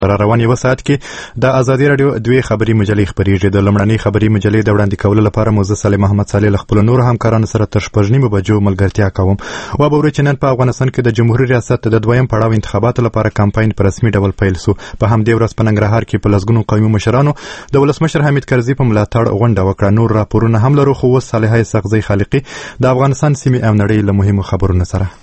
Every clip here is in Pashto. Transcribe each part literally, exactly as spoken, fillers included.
را روان یو ساعت کې د ازادي رادیو دوی خبري مجلې خبريږي. د لمړنۍ خبري مجلې د وړاندې کولو لپاره موزه صالح محمد صالح خپل نور همکارانو سره تر شپږ نیمو بجو ملګرتیا کوم. و به ورچ نن په افغانستان کې د جمهوریت ریاست د دویم پړاو انتخاباتو لپاره کمپاین په رسمي ډول پیل شو. په همدې ورځ په ننګرهار کې په لسګونو قومي مشرانو د ولسمشر حمید کرزي په ملاتړ غونډه وکړه. نور راپورونه هم لرو، خو صالحه سغزي خالقي د افغانستان سیمې او نړۍ له مهمو خبرونو سره.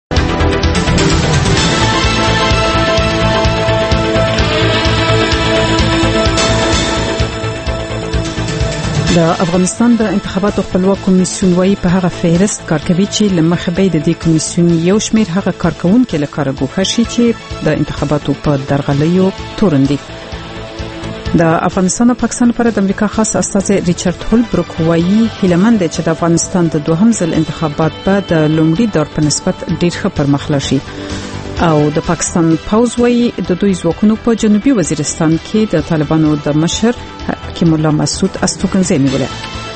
د افغانستان د انتخاباتو خپلواک کمیسیون وايي په هغه فهرست کار کوي چې لمخه به د دې کمیسیون یو شمېر هغه کارکونکو له کار ګوښه شي چې د انتخاباتو په درغلیو تورندي. د افغانستان او پاکستان لپاره د امریکا خاص استازي ریچارډ هولبروک وايي هیلمند چې د افغانستان د دوهم ځل انتخابات په د لومړي دور په نسبت ډېر ښه پرمخ لاړ. او د پاکستان پوز وايي د دوی ځواکونو په جنوبي وزیرستان کې د طالبانو د مشر حکیم الله مسعود استوګنځي نیولې.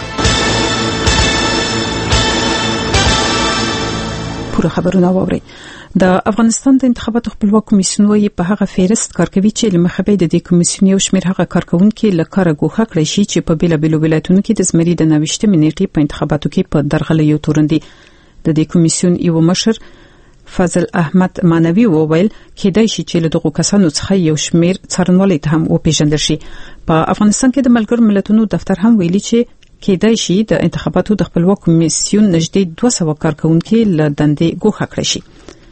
پوره خبرونه واوري. د افغانستان د انتخاباتو خپلواک کمیسیون وايي په هغه فهرست کار کوي چې لمخه به د دې کمیسیون یو شمېر هغه کارکونکو له کار ګوښه کړی شي چې په بیلابیلو ولایتونو کې د زمري د نوښت منېټې په انتخاباتو کې په درغلیو تورندي. د دې کمیسیون یو مشر فضل احمد مانوي وویل کېدای شي چې له دغو کسانو څخه یو شمېر څارنوالۍ ته هم وپېژندل شي. په افغانستان کې د ملګرو ملتونو دفتر هم ویلي چې کېدای شي د انتخاباتو د خپلواک کمیسیون نږدې دوه سوه کارکونکو له دندې ګوښه کړی شي.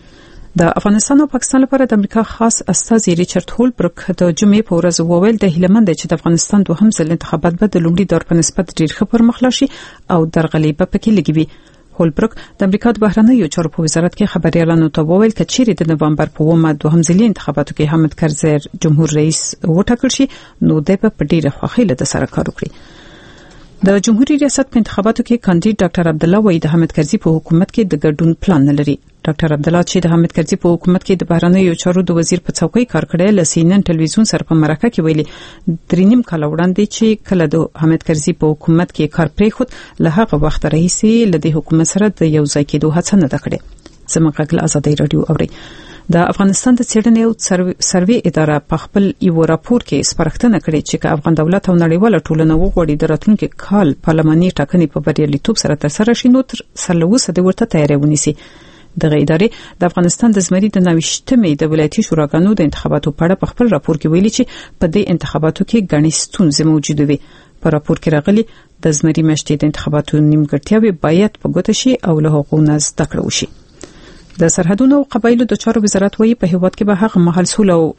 د افغانستان او پاکستان لپاره د امریکا خاص استازي ریچارډ هولبروک د جمعې په ورځ وویل د هیلمند چې د افغانستان دوهم ځل انتخابات به د لومړي دور په نسبت ډېر ښه پرمخ لاړ شي او درغلي به پکې لګي وي. هولبروک د امریکا د بهرنیو چارو په وزارت کې خبريالانو ته وویل چې چیرې د نوامبر په اوومه دوهم ځلي انتخاباتو کې حامد کرزي جمهور رئیس وټاکل شي نو د په ډیره خوښۍ له سره کار وکړي. د جمهوریت ریاست په انتخاباتو کې کاندید ډاکټر عبد الله وحید حامد کرزي په حکومت کې د ګډون پلان نه لري. ډاکټر عبد الله چې د حامد کرزي په حکومت کې د بهرنیو چارو د وزیر په څوکۍ کار کړی ل سینن ټلویزیون سره په مرکه کې ویلي درینیم کال وړاندې چې کله د حامد کرزي په حکومت کې کار پرېښود له هغه وخت راهیسې ل دې حکومت سره د یو ځای کېدو هڅه نه کړې. زموږ غږ ازادي رادیو اوري. د افغانستان د څېړنې او سروې اداره په خپل یو راپور کې سپارښتنه کړې چې افغان دولت او نړیواله ټولنه وغوړي د راتلونکي کال پارلماني ټاکنې په بریالیتوب سره ترسره شي نو تر سلوسه د ورته تیاری ونیسي. دغه ادارې د افغانستان د زمري د نوښتمې د ولایتي شوراګانو د انتخاباتو په اړه په خپل راپور کې ویلي چې په دې انتخاباتو کې غني ستونزې موجوده وي. په راپور کې راغلي د زمري میاشتې د انتخاباتو نیمګړتیاوې باید په ګوته شي او له هغو نه زده کړو شي. د سرحدونو او قبایلو د چارو وزارت وايي په هیواد کې به هغه مهال سوله او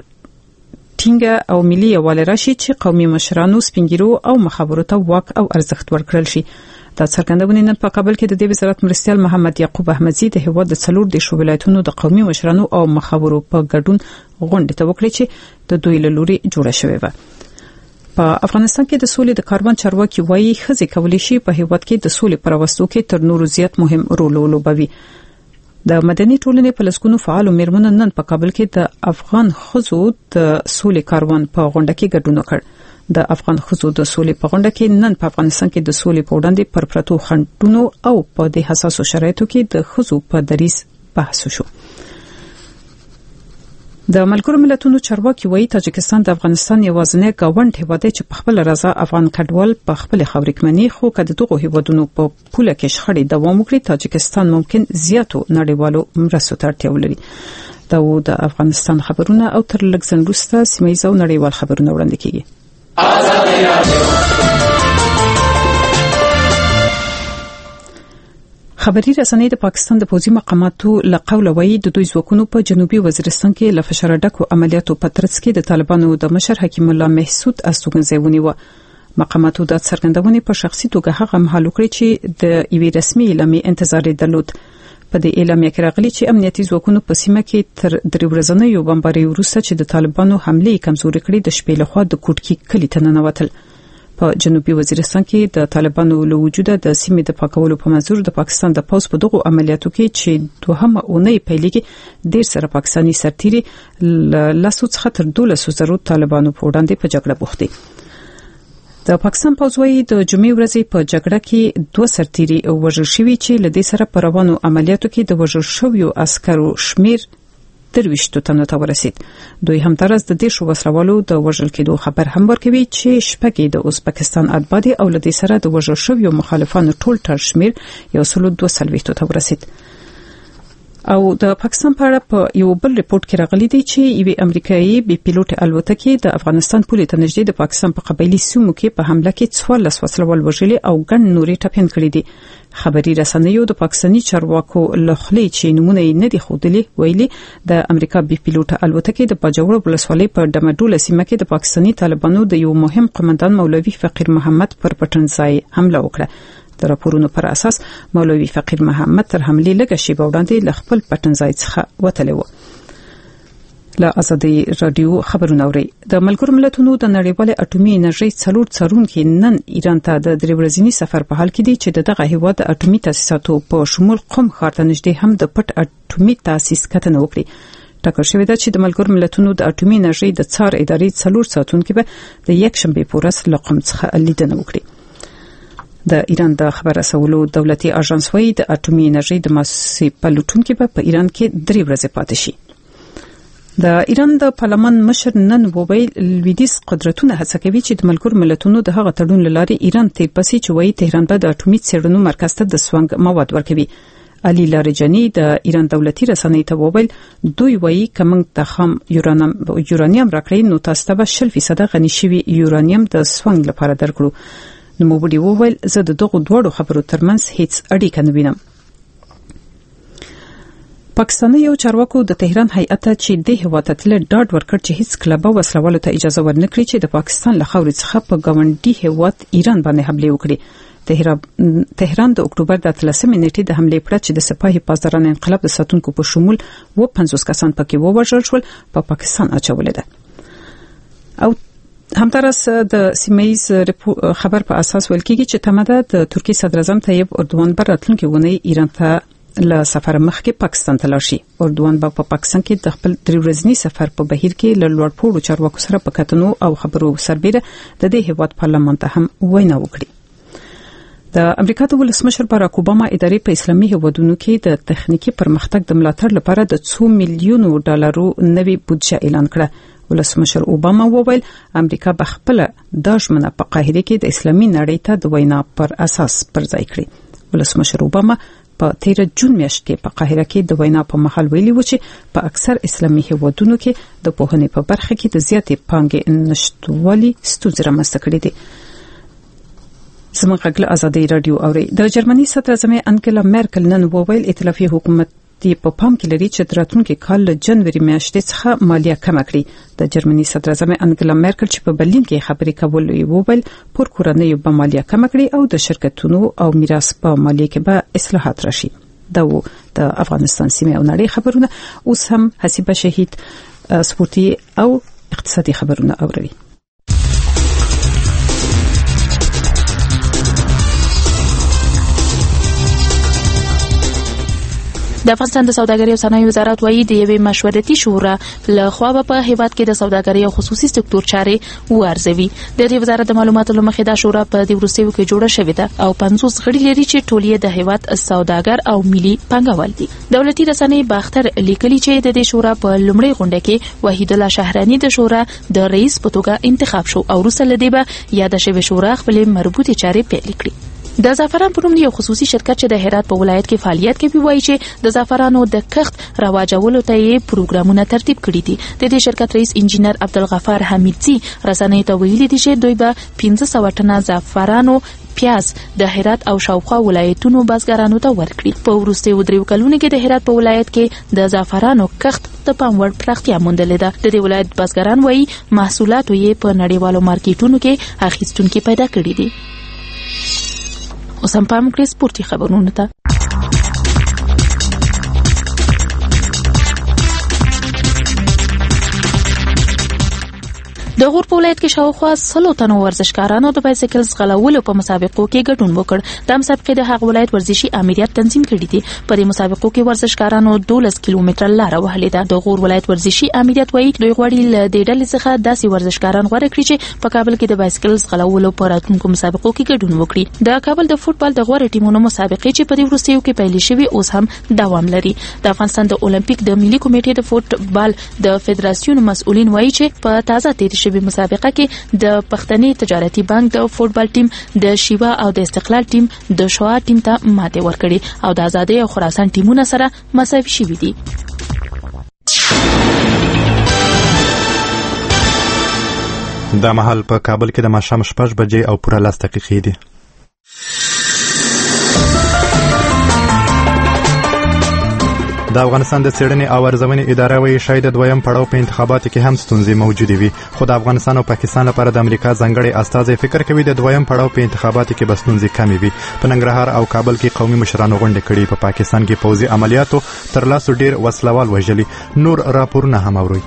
ټینګه او ملي یووالی راشي چې قومي مشرانو سپینګیرو او مخابرو ته واک او ارزښت ورکړل شي. دا څرګندونه نن په کابل کې د دې وزارت مرستیال محمد یعقوب احمدزي د هیواد د څلور د شو ولایتونو د قومي مشرانو او مخابرو په ګډون غونډه ته وکړه چې د دوی له لوري جوړه شوې و. په افغانستان کې د سولې د کاروان چارواکي وايي ښځې کولی شي په هیواد کې د سولې پر وسو کې تر نورو زیات مهم رول ولوبوي. د مدني ټولنې په لسګونو فعالو میرمنو نن په کابل کې د افغان ښځو د سولې کاروان په غونډه کې ګډون وکړ. د افغان ښځو د سولې په غونډه کې نن په افغانستان کې د سولې په وړاندې پر پرتو خنډونو او په د حساسو شرایطو کې د ښځو په دریځ بحث شو. د ملګرو ملتونو چارواکي وايي تاجکستان د افغانستان یوازینی ګاونډ هیواد دی چې په خپل رضا افغان کډوال په خپل خاورې کې مني، خو کله دغه هیوادونو په پوله کې شخړې دوام وکړي تاجکستان ممکن زیاتو نړیوالو مرستو ته اړتیا ولري. دا و د افغانستان خبرونه او تر لږ ځنډ وروسته سیمه ییز او نړیوال خبرونه وړاندې کیږي. خبري رسنۍ د پاکستان د پوځي مقاماتو له قوله وایي د دوی ځواکونو په جنوبي وزیرستان کې له فشار ډکو عملیاتو په ترڅ کې د طالبانو د مشر حکیم الله مسعود استوګنځي ونیو. مقاماتو د څرګندونې په شخصي توګه هغه مهال وکړي چې د یوې رسمي اعلامیې انتظار درلود. په دې اعلامیه کې راغلي چې امنیتي ځواکونو په سیمه کې تر درې ورځې بمبارۍ وروسته چې د طالبانو حملې کمزوري کړې د شپې لخوا د کوټکی کلی ته ننوتل. په جنوبي وزیرستان کې د طالبانو له وجوده د سیمې د پاکولو په منظور د پاکستان د پوز په دغه عملیاتو کې چې دوهمه اونۍ پیلېږي ډېر سره پاکستاني سرتیري لاسو څخه تر دولسو زرو طالبانو په وړاندې په جګړه بوخت دي. د پاکستان پوځوي د جمعې ورځې په جګړه کې دوه سرتیري وژل شوي چې له دې سره په روانو عملیاتو کې د وژل شویو عسکرو شمیر درويشت تنو ته ورسید. دوی هم ترز د دې شو وسلوالو د وژل کېدو خبر هم ورکوي چې شپږ د ازبکستان اتباعي او لدې سره د وژل شویو مخالفانو ټول تر شمیر یو سل دوه سلويخت ته ورسید. او د پاکستان په اړه په یو بل ریپورت کې راغلي دی چې یوه امریکایي بي پیلوټ الوتکه د افغانستان پولې ته نږدې د پاکستان په قبایلی سیمو کې په حمله کې څوارلس وسلوال وژلي او ګڼ نوري ټپيان کړي دي. خبري رسنیو د پاکستاني چارواکو لخوا چې نمونه یې نه دي ښودلي ویلي د امریکا بي پیلوټ الوتکه د باجوړ ولسوالۍ په ډمډول سیمه کې د پاکستاني طالبانو د یو مهم قومندان مولوي فقیر محمد پر پټنځای حمله وکړه. د راپورونو پر اساس مولوي فقیر محمد تر حمله لږه شیبه وړاندې ل خپل پټنځای څخه وتلی و. له ازادي رادیو خبرونه اوري. د ملګرو ملتونو د نړیوال اټومي انرژي څلور څارونکي نن ایران ته د درې ورځني سفر په حال کې دي چې دغه هیواد د اټومي تاسیساتو په شمول قم ښار ته نږدې هم د پټ اټومي تاسیس کتنه وکړي. ټاکل شوی دی چې د ملګرو ملتونو د اټومي انرژي د څار ادارې څلور ساتونکي به د یک شنبه پورس له قم څخه لیدنه وکړي. د ایران د خبر رسولو دولتي اژانس وایي د اټومي انرژي د مؤسسې پلوټونکو به په ایران کې درې ورځې پاتې شي. د ایران د پارلمان مشر نن وویل لویدیز قدرتونه هڅه کوي چې د ملګرو ملتونو د هغه تړون لاري ایران ته پسې چې وایي تهران به د اټومي څېړنو مرکز ته د سونګ مواد ورکوي. علي لاریجانی د ایران دولتي رسنۍ ته وویل دوی وایي کوم د خام یورانیم یورانیم راکړي نو تاسو ته شل فیصد غني شوی یورانیم د سونګ لپاره درکړو. نو وړي وویل زه د دغه دوړو خبرو ترمنځ هیڅ اړیکه نه وینم. پاکستاني یو چارواکو د تهران هیئت چې د هیواد تل ډاډ ورکړ چې هیڅ کلبه وسلوالو ته اجازه ورنکړي چې د پاکستان له خاورې څخه په ګاونډي هیواد ایران باندې حمله وکړي. تهران د اکتوبر د اتلسمې نیټې د حمله پړه چې د سپاهي پاسداران انقلاب د ساتونکو په شمول و پنځوس کسان پکې ووژل شول په پا پاکستان اچولې ده. او همدارس د سیمایز خبر په اساس ویل کېږي چې تماده د ترکیه صدر اعظم طیب اردوان بر راتلونکي ونی ایران ته له سفر مخکې پاکستان ته لاړ شي. اردوان به په پاکستان کې د خپل درې ورځني سفر په بهیر کې له لوړپوړو چارواکو سره په کتنو او خبرو سربېره د دې هیواد پارلمان ته هم وینا وکړي. د امریکا د ولسمشر باراک اوباما ادارې په اسلامي هیوادونو کې د تخنیکی پرمختګ د ملاتړ لپاره د څو میلیونو ډالرو نوي بودجه اعلان کړه. ولسمشر اوباما وویل امریکا به خپل د ژمنه په قاهره کې د اسلامي نړۍ ته د وینا پر اساس پرځای کړي. ولسمشر اوباما په تیر جون میاشت کې په قاهره کې د وینا په مهال ویلي و چې په اکثر اسلامي هیوادونو کې د پوهنې په برخه کې د زیاتې پانګې نشټوالي ستونزې رامنځته کړې دي. زموږ غږ ازادي رادیو اوري. د جرمني صدر اعظم انګلا مرکل نن وویل ائتلافي حکومت دی په پام کې لري چې راتلونکي کال له جنوري میاشتې څخه مالیه کم کړي. د جرمني صدر اعظم انګلا مرکل چې په برلین کې خبرې کول ویل پر کورنۍ به مالیه کم کړي او د شرکتونو او میراث په مالیه کې به اصلاحات راشي. دا د افغانستان سیمه او نړۍ خبرونه. اوس هم حسیبه شهید سپورتي او اقتصادي خبرونه اوري. د افغانستان د سوداګرۍ او صنایع وزارت وايي د یوې مشورتي شورا له خوا په هیواد کې د سوداګرۍ او خصوصي سکتور چارې وارزوي. د دې وزارت د معلوماتو لمخې دا شورا په دې وروستیو کې جوړه شوې ده او پنځوس غړي لري چې ټول یې د هیواد سوداګر او ملي پانګوال دي. دولتي رسنۍ باختر لیکلي چې د دې شورا په لومړۍ غونډه کې وحید الله شهرانی د شورا د رئیس په توګه انتخاب شو او وروسته لدی به یاد شوی شورا خپل مربوطه چارې پیل کړې. د زعفران په نوم یو خصوصي شرکت چې د هرات په ولایت کې فعالیت کوي وایي چې د زعفرانو د کښت رواجولو ته یې پروګرامونه ترتیب کړي دي. د دې شرکت رئیس انجینر عبدالغفار حمیدزی رسنۍ ته ویلي دي چې دوی به پنځه سوه ټنه زعفرانو پیاز د هرات او شاوخوا ولایتونو بازګرانو ته ورکړي. په وروستیو دریو کلونو کې د هرات په ولایت کې د زعفرانو کښت د پام وړ پراختیا موندلې ده. د دې ولایت بازګران وایي محصولات یې په نړیوالو مارکیټونو کې اخیستونکي پیدا کړي دي. اوس هم پام کړئ سپورتي خبرونه ته. د غور په ولایت کې شاوخوا سلو تنو ورزشکارانو د بایسکل ځغلولو په مسابقو کې ګډون وکړ. د مسابقې د هغه ولایت ورزشي امریت تنظیم کړی دی. په دې مسابقو کې ورزشکارانو دولس کیلومتره لار وهلې ده. د غور ولایت ورزشي امریت وایي دوی غواړي له دې ډلې څخه داسې ورزشکاران غوړه کړي چې په کابل کې د بایسکل ځغلولو په راتلونکو مسابقو کې ګډون وکړي. د کابل د فوتبال د غوړ ټیمونو مسابقې چې په دې وروستیو کې پیل شوي اوس هم دوام لري. د افغانستان د اولمپیک د ملي کمیټې د فوتبال د فدراسیون مسؤلین وایي چې په تازه تیر شوي مسابقه کې د پښتني تجارتي بانک د فوتبال ټیم د شیوا او د استقلال ټیم د شوا ټیم ته ماته ورکړي او د آزادۍ او خراسان ټیمونه سره مساوي شوي دي. دا مهال په کابل کې د ماښام شپږ بجې او پوره لس دقیقې دي. د افغانستان د څېړنې او ارزونې اداره وایي شاید د دویم پړاو په انتخاباتو کې هم ستونزې موجودې وي، خو د افغانستان او پاکستان لپاره د امریکا ځانګړی استازی فکر کوي د دویم پړاو په انتخاباتو کې به ستونزې کمې وي. په ننګرهار او کابل کې قومي مشرانو غونډې کړي. په پا پاکستان کې پوځي عملیاتو تر لاسو ډیر وسلوال وژلي. نور راپورونه هم اورئ.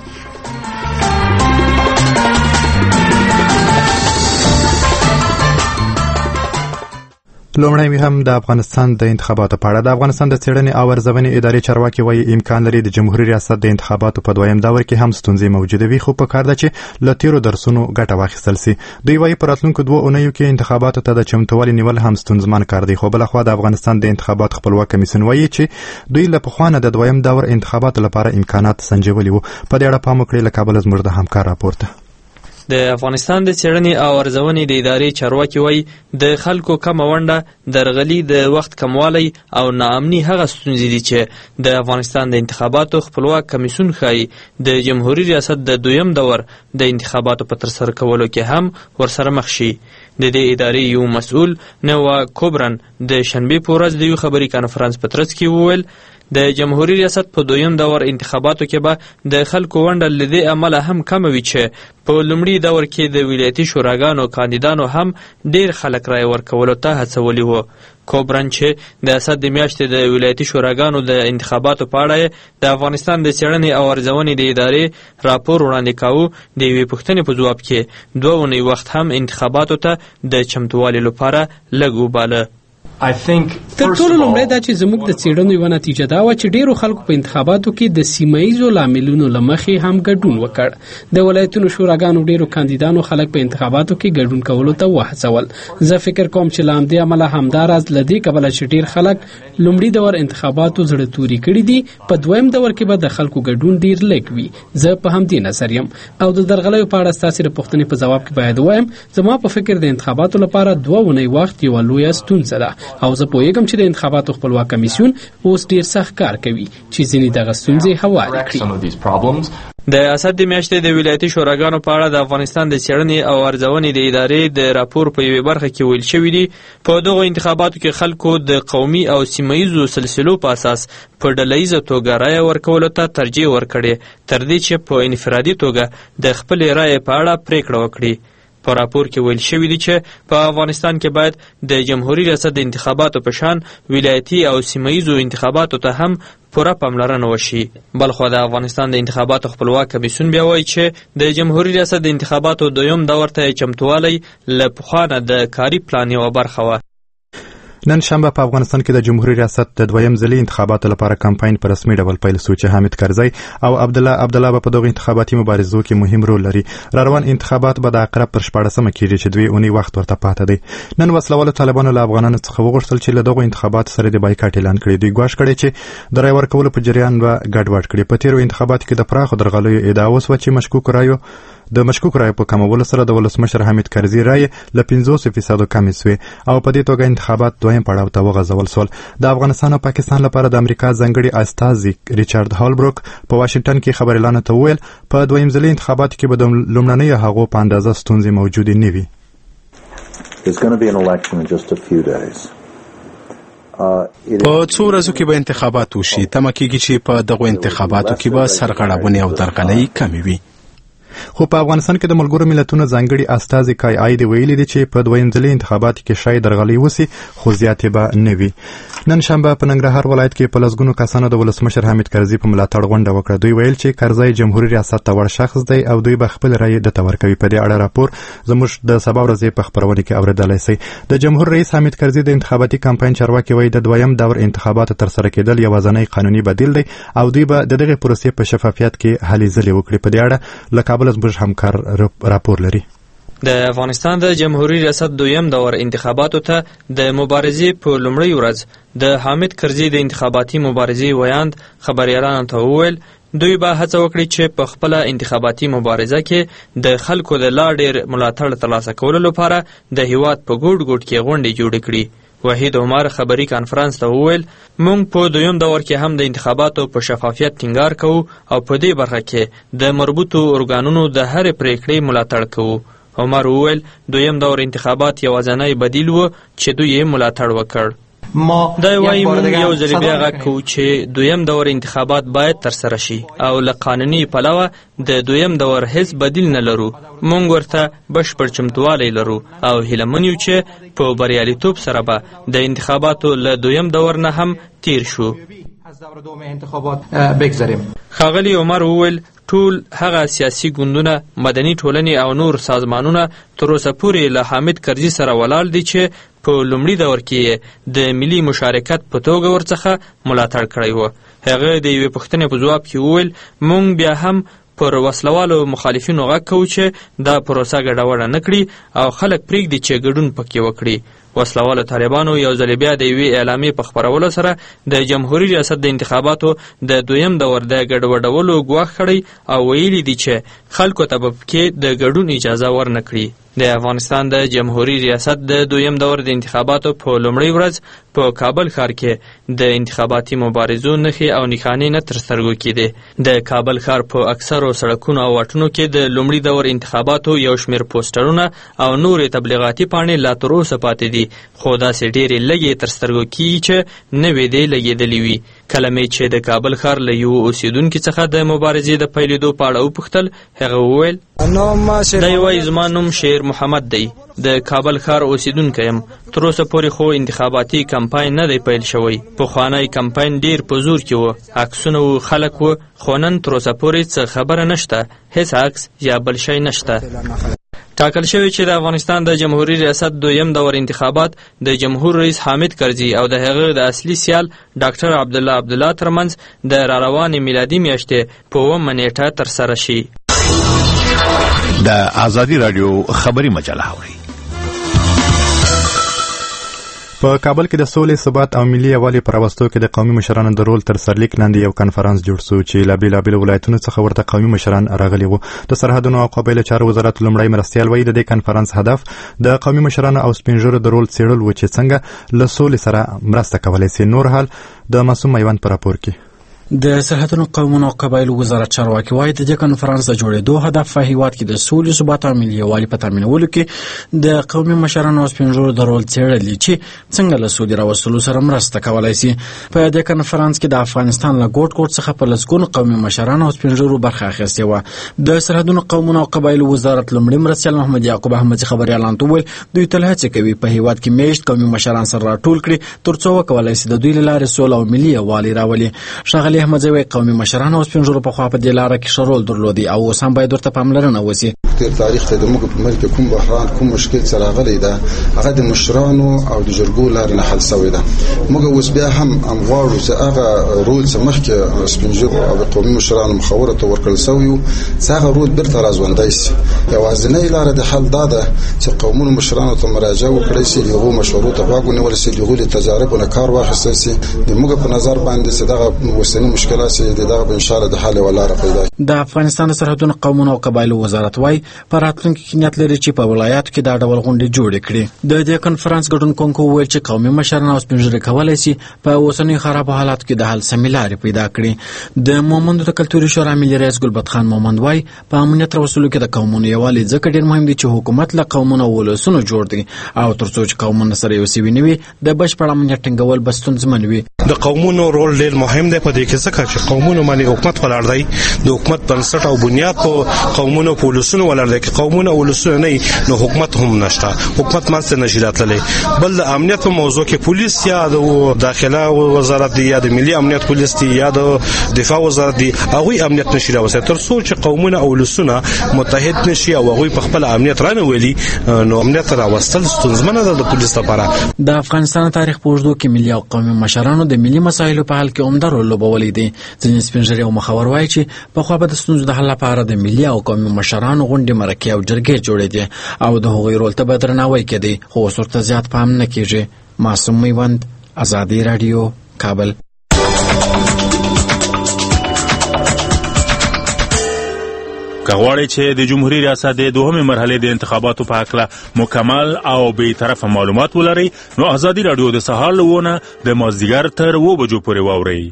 لومړی هم د افغانستان د انتخاباتو په اړه. د افغانستان د څېړنې او ارزونې ادارې چارواکي وایي امکان لري د جمهوریت ریاست د انتخاباتو په دویم دور کې هم ستونزې موجوده وي، خو په کار ده چې له تیرو درسونو ګټه واخیستل سي. دوی وایي په راتلونکو دوه اونیو کې انتخاباتو ته د چمتووالي نیول هم ستونزمن کار دی. خو بلخوا د افغانستان د انتخاباتو خپلواک کمیسیون وایي چې دوی له پخوا نه د دویم دور انتخاباتو لپاره امکانات سنجولي وو. په دې اړه پام وکړئ. له کابل زموږ د همکار راپورته. د افغانستان د څېړنې او ارزونې د ادارې چارواکي وایي د خلکو کمه ونډه، درغلي، د وخت کموالی او ناامني هغه ستونزې دي چې د افغانستان د انتخاباتو خپلواک کمیسیون ښایي د جمهوري ریاست د دویم دور د انتخاباتو په ترسره کولو کې هم ورسره مخ شي. د دې ادارې یو مسؤل نوا کوبرن د شنبې په ورځ د یو خبري کانفرنس په ترڅ کې وویل د جمهوري ریاست په دویم دور انتخاباتو کې به د خلکو ونډه له دې امله هم کمه وي چې په لومړي دور کې د ولایتي شوراګانو کاندیدانو هم ډیر خلک رای ورکولو ته هڅولي وو. کوبرن چې د اسد د میاشتې د ولایتي شوراګانو د انتخاباتو په اړه د افغانستان د څېړنې او ارزونې د ادارې راپور وړاندې کاوه، د یوې پوښتنې په ځواب کې دوه اونۍ وخت هم انتخاباتو ته د چمتووالي لپاره لږ وباله. تر ټولو لومړی دا چې زموږ د څېړنو یوه نتیجه دا وه چې ډېرو خلکو په انتخاباتو کې د سیمه ییزو لاملونو له مخې هم ګډون وکړ. د ولایتونو شوراګانو ډېرو کاندیدانو خلک په انتخاباتو کې ګډون کولو ته وهڅول. زه فکر کوم چې له همدې امله همدا راز له دې کبله چې ډېر خلک لومړي دور انتخاباتو زړه توري کړي دي، په دویم دور کې به د خلکو ګډون ډېر لږ وي. زه په همدې نظر یم. او د درغلیو په اړه ستاسې د پوښتنې په ځواب کې باید ووایم زما په فکر د انتخاباتو لپاره دوه اونۍ وخت یوه لویه ستونزه ده او زه پوهیږم چې د انتخاباتو خپلواک کمیسیون اوس ډیر سخت کار کوي چې ځینې دغه ستونزې هوارې کړي. د اسد د میاشتې د ولایتي شوراګانو په اړه د افغانستان د څېړنې او ارزونې د ادارې د راپور په یوې برخه کې ویل شوي دي په دغو انتخاباتو کې خلکو د قومي او سیمه ییزو سلسلو په اساس په ډله ییزه توګه رایه ورکولو ته ترجیح ورکړې تر دې چې په انفرادي توګه د خپلې رایې په اړه پریکړه وکړي. په راپور کې ویل شوي دي چې په افغانستان کې باید د جمهوري ریاست د انتخاباتو په شان ولایتي او سیمه ییزو انتخاباتو ته هم پوره پاملرنه وشي. بلخو د افغانستان د انتخاباتو خپلواک کمیسیون بیا وایي چې د جمهوري ریاست د انتخاباتو دویم دور ته چمتووالی له پخوا نه د کاري پلان یوه برخه وه. نن شنبه په افغانستان کې د جمهوریت ریاست د دویم ځلي انتخاباتو لپاره کمپاین په رسمي ډول پیل شو چې حامد کرزی او عبد الله عبد الله په دغه انتخاباتي مبارزو کې مهم رول لري. را روان انتخابات به د اقرب پر شپاړسمه کېږي چې دوی اونۍ وخت ورته پاتې دی. نن وسلوالو طالبانو له افغانانو څخه وغوښتل چې له دغه انتخاباتو سره د بایکاټ اعلان کړي. دوی ګواښ کړی چې د رای ورکولو په جریان به ګډوډ کړي. په تیرو انتخاباتو کې د پراخو درغلیو ادعا وسوه چې مشکوک رایو د مشکوک رایو په کمولو سره د ولسمشر حامد کرزي رای له پنځوس فیصدو کمې سوې او په دې توګه انتخابات دویم پړاو ته وغځول شول. د افغانستان او پاکستان لپاره د امریکا ځانګړي استازي ریچارډ هالبروک په واشنگټن کې خبريالانو ته وویل په دویم ځلي انتخاباتو کې به د لومړنیو هغو په اندازه ستونزې موجودې نه وي. په څو ورځو کې به انتخابات وشي. تمه کېږي چې په دغو انتخاباتو کې به سرغړونې او درغلۍ کمې وي. خو په افغانستان کې د ملګرو ملتونو ځانګړي استازي کای آی دی ویلي دي چې په دویم ځلي انتخاباتو کې شاید درغلي وسی خو زیاتې به نه وي. نن شنبه په ننګرهار ولایت کې په لسګونو کسانو د ولسمشر حامد کرزي په ملاتړ غونډه وکړه. دوی ویل چې کرزي جمهوریت ریاست ته وړ شخص دی او دوی به خپل رائے د تور کوي. په دې اړه راپور زموږ د سبا ورځې په خبرونه کې اوریدلای شئ. د جمهور رئیس حامد کرزي د انتخاباتي کمپاین چارواکي وایي د دویم دور انتخاباتو تر سره کېدل یوازینی قانوني بدیل دی او دوی به د دغه پروسې په شفافیت کې هلې ځلې وکړي. په دې اړه له کابل زموږ همکار راپور لري. د افغانستان د جمهوریت ریاست دویم دور انتخاباتو ته د مبارزې په لومړۍ ورځ د حامد کرزي د انتخاباتي مبارزې ویاند خبريالانو ته وویل دوی به هڅه وکړي چې په خپل انتخاباتي مبارزه کې د خلکو د لا ډیر ملاتړ ترلاسه کولو لپاره د هیواد په ګوټ ګوټ کې غونډې جوړې کړي. وحید عمر خبري کانفرنس ته وویل موږ په دویم دور کې هم د انتخاباتو په شفافیت ټینګار کوو او په دې برخه کې د مربوطو ارګانونو د هرې پریکړې ملاتړ کوو. عمر وویل دویم دور انتخابات یوازینی بدیل و چې دوی یې ملاتړ وکړ. دا وایي موږ یو ځل بیا غږ کوو چې دویم دور انتخابات باید ترسره شي او له قانوني پلوه د دویم دور هیڅ بدیل نه لرو. موږ ورته بشپړ چمتوالی لرو او هیلهمن یو چې په بریالیتوب سره به د انتخاباتو له دویم دور نه هم تیر شو. ښاغلي عمر وویل ټول هغه سیاسي ګوندونه، مدني ټولنې او نور سازمانونه تر اوسه پورې له حامد کرزي سره ولاړ دي چې په لومړي دور کې د ملي مشارکت په توګه ورڅخه ملاتړ کړی و. هغه د یوې پوښتنې په ځواب کې وویل موږ بیا هم پر وسلوالو مخالفینو غږ کوو چې دا پروسه ګډوډه نه کړي او خلک پرېږدي چې ګډون پکې وکړي. وسلوالو طالبانو یو ځل بیا د یوې اعلامیې په خپرولو سره د جمهوریت ریاست د انتخاباتو د دویم دور د ګډوډولو ګواښ کړی او ویلي دي چې خلکو ته به پکې د ګډون اجازه ورنه کړي. د افغانستان د جمهوریت ریاست د دویم دور د انتخاباتو په لومړۍ ورځ په کابل ښار کې د انتخاباتي مبارزو نښې او نښانې نه تر سترګو کېدې. د کابل ښار په اکثرو سړکونو او واټونو کې د لومړي دور انتخاباتو یو شمېر پوسټرونه او نورې تبلیغاتي پاڼې لا تر اوسه پاتې دي، خو داسې ډېرې لږې تر سترګو کېږي چې نوې دې لګېدلې وي. کله مې چې د کابل ښار له یو اوسېدونکي څخه د مبارزې د پیلېدو په اړه وپوښتل، هغه وویل دی وایي زما نوم شیر محمد دی، د کابل ښار اوسېدونکی یم. تر اوسه پورې خو انتخاباتي کمپاین نه دی پیل شوی. پخوانی کمپاین ډیر په زور کې و، عکسونه و، خلک و، خو نن تر اوسه پورې څه خبره نشته، هیڅ عکس یا بل شی نشته. ټاکل شوی چې د افغانستان د جمهوریت ریاست دویم دور انتخابات د جمهور رئیس حامد کرزي او د هغه د اصلي سیال ډاکټر عبدالله عبدالله ترمنځ د راروانې میلادي میاشتې په اوومه نیټه ترسره شي. د آزادي رادیو خبري مجله اوري. په کابل کې د سولې، ثبات او ملي یووالي پر راوستو کې د قومي مشرانو د رول تر سرلیک لاندې یو کنفرانس جوړ شو چې له بېلابېلو ولایتونو څخه ورته قومي مشران راغلي وو. د سرحدونو او قبایلو چارو وزارت لومړی مرستیال وایي د دې کنفرانس هدف د قومي مشرانو او سپین ږیرو د رول څېړل و چې څنګه له سولې سره مرسته کولی سي. نور حال د معصوم میوند په راپور کې. د سرحدونو، قومونو او قبایلو وزارت چارواکي وایي د دې کنفرانس د جوړېدو هدف په هیواد کې د سولې، ثبات او ملي یووالي په تامینولو کې د قومي مشرانو او سپین ږیرو د رول څېړل دي چې څنګه له سولې راوستلو سره مرسته کولی سي. په دې کنفرانس کې د افغانستان له ګوټ ګوټ څخه په لسګونو قومي مشرانو او سپین ږیرو برخه اخیستې وه. د سرحدونو، قومونو او قبایلو وزارت لومړي مرستیال محمد یعقوب احمدي خبریالانو ته وویل دوی تل هڅې کوي په هیواد کې میشت قومي مشران سره راټول کړي تر څو وکولی سي د دوی له لارې سوله او ملي یووالي راولي. ښاغلي احمدزی وایي قومي مشران او سپین ږیرو په خوا په دې لاره کې ښه رول درلودی او اوس هم باید ورته پاملرنه وشي. تیر تاریخ ته د موږ په ملک کوم بحران، کوم مشکل سره راغلی ده، هغه د مشرانو او د جرګو لارې نه حل شوی ده. موږ اوس بیا هم هم غواړو چې هغه رول چې مخکې سپین ږیرو او د قومي مشرانو مخاوره ته ورکړل شوی و هغه رول بیرته راژوندی شي. یوازینۍ لاره د حل دا ده چې قومونو مشرانو ته مراجعه وکړی سي، د هغو مشورو ته غوږ ونیول سي، د هغو له تجاربو نه کار واخیستل سي. د موږ په نظر باندې چې دغه اوسني مشکلات چې دغه ان شاء الله د حل ولاره پیدا. د افغانستان د سرحدونو، قومونو او قبایلو وزارت وایي په راتلونکي کې نیت لري چې په ولایاتو کې دا ډول غونډې جوړې کړي. د دې کنفرانس ګډونکو وویل چې قومي مشران او سپین ږیري کولی شي په اوسنیو خرابو حالاتو کې د حل سمې لارې پیدا کړي. د مومندو د کلتوري شورا ملي رئیس ګلبد خان مومند وایي په امنیت راوستلو کې د قومونو یووالی ځکه ډېر مهم دی چې حکومت له قومونو او ولسونو جوړ دی او تر څو چې قومونه سره یو سوي نه وي د بشپړ امنیت ټینګول به ستونزمن وي. د قومونو رول ډېر مهم دی په دې کې ځکه چې قومونو باندې حکومت ولاړ دی. د حکومت بنسټ او بنیاد په قومونو په ولسونو ولاړ دی. که قومونه او ولسونه نه نو حکومت هم نشته. حکومت منځته نشي راتللی. بل د امنیت په موضوع کې پولیس یا د داخله وزارت دی یا د ملي امنیت پولیس دی یا د دفاع وزارت دی هغوی امنیت نشي راوستلی تر څو چې قومونه او ولسونه متحد نشي او هغوی په خپل امنیت رانه ویلي نو امنیت راوستل ستونزمنه ده د پولیس لپاره. د افغانستان تاریخ په اوږدو کې ملي او قومي مشرانو د ملي مسایلو په حل کې عمده رول لوبولی دی. ځینې سپین ږیري او مخور وایي چې پخوا به د ستونزو د حل لپاره د ملي او قومي مشرانو غونډې مرکې او جرګې جوړېدې او د هغوی رول ته به درناوی کېدی خو اوس ورته زیات پام نه کېږي. معصوم میوند، ازادي راډیو، کابل. کغواړي چې د جمهوریت ریاست د دوهمې مرحلې د انتخاباتو په اړه مکمل او بې طرفه معلومات ولري نو ازادي راډیو د سهار لونه د مازدیګر تر اوه بجو پورې واورئ.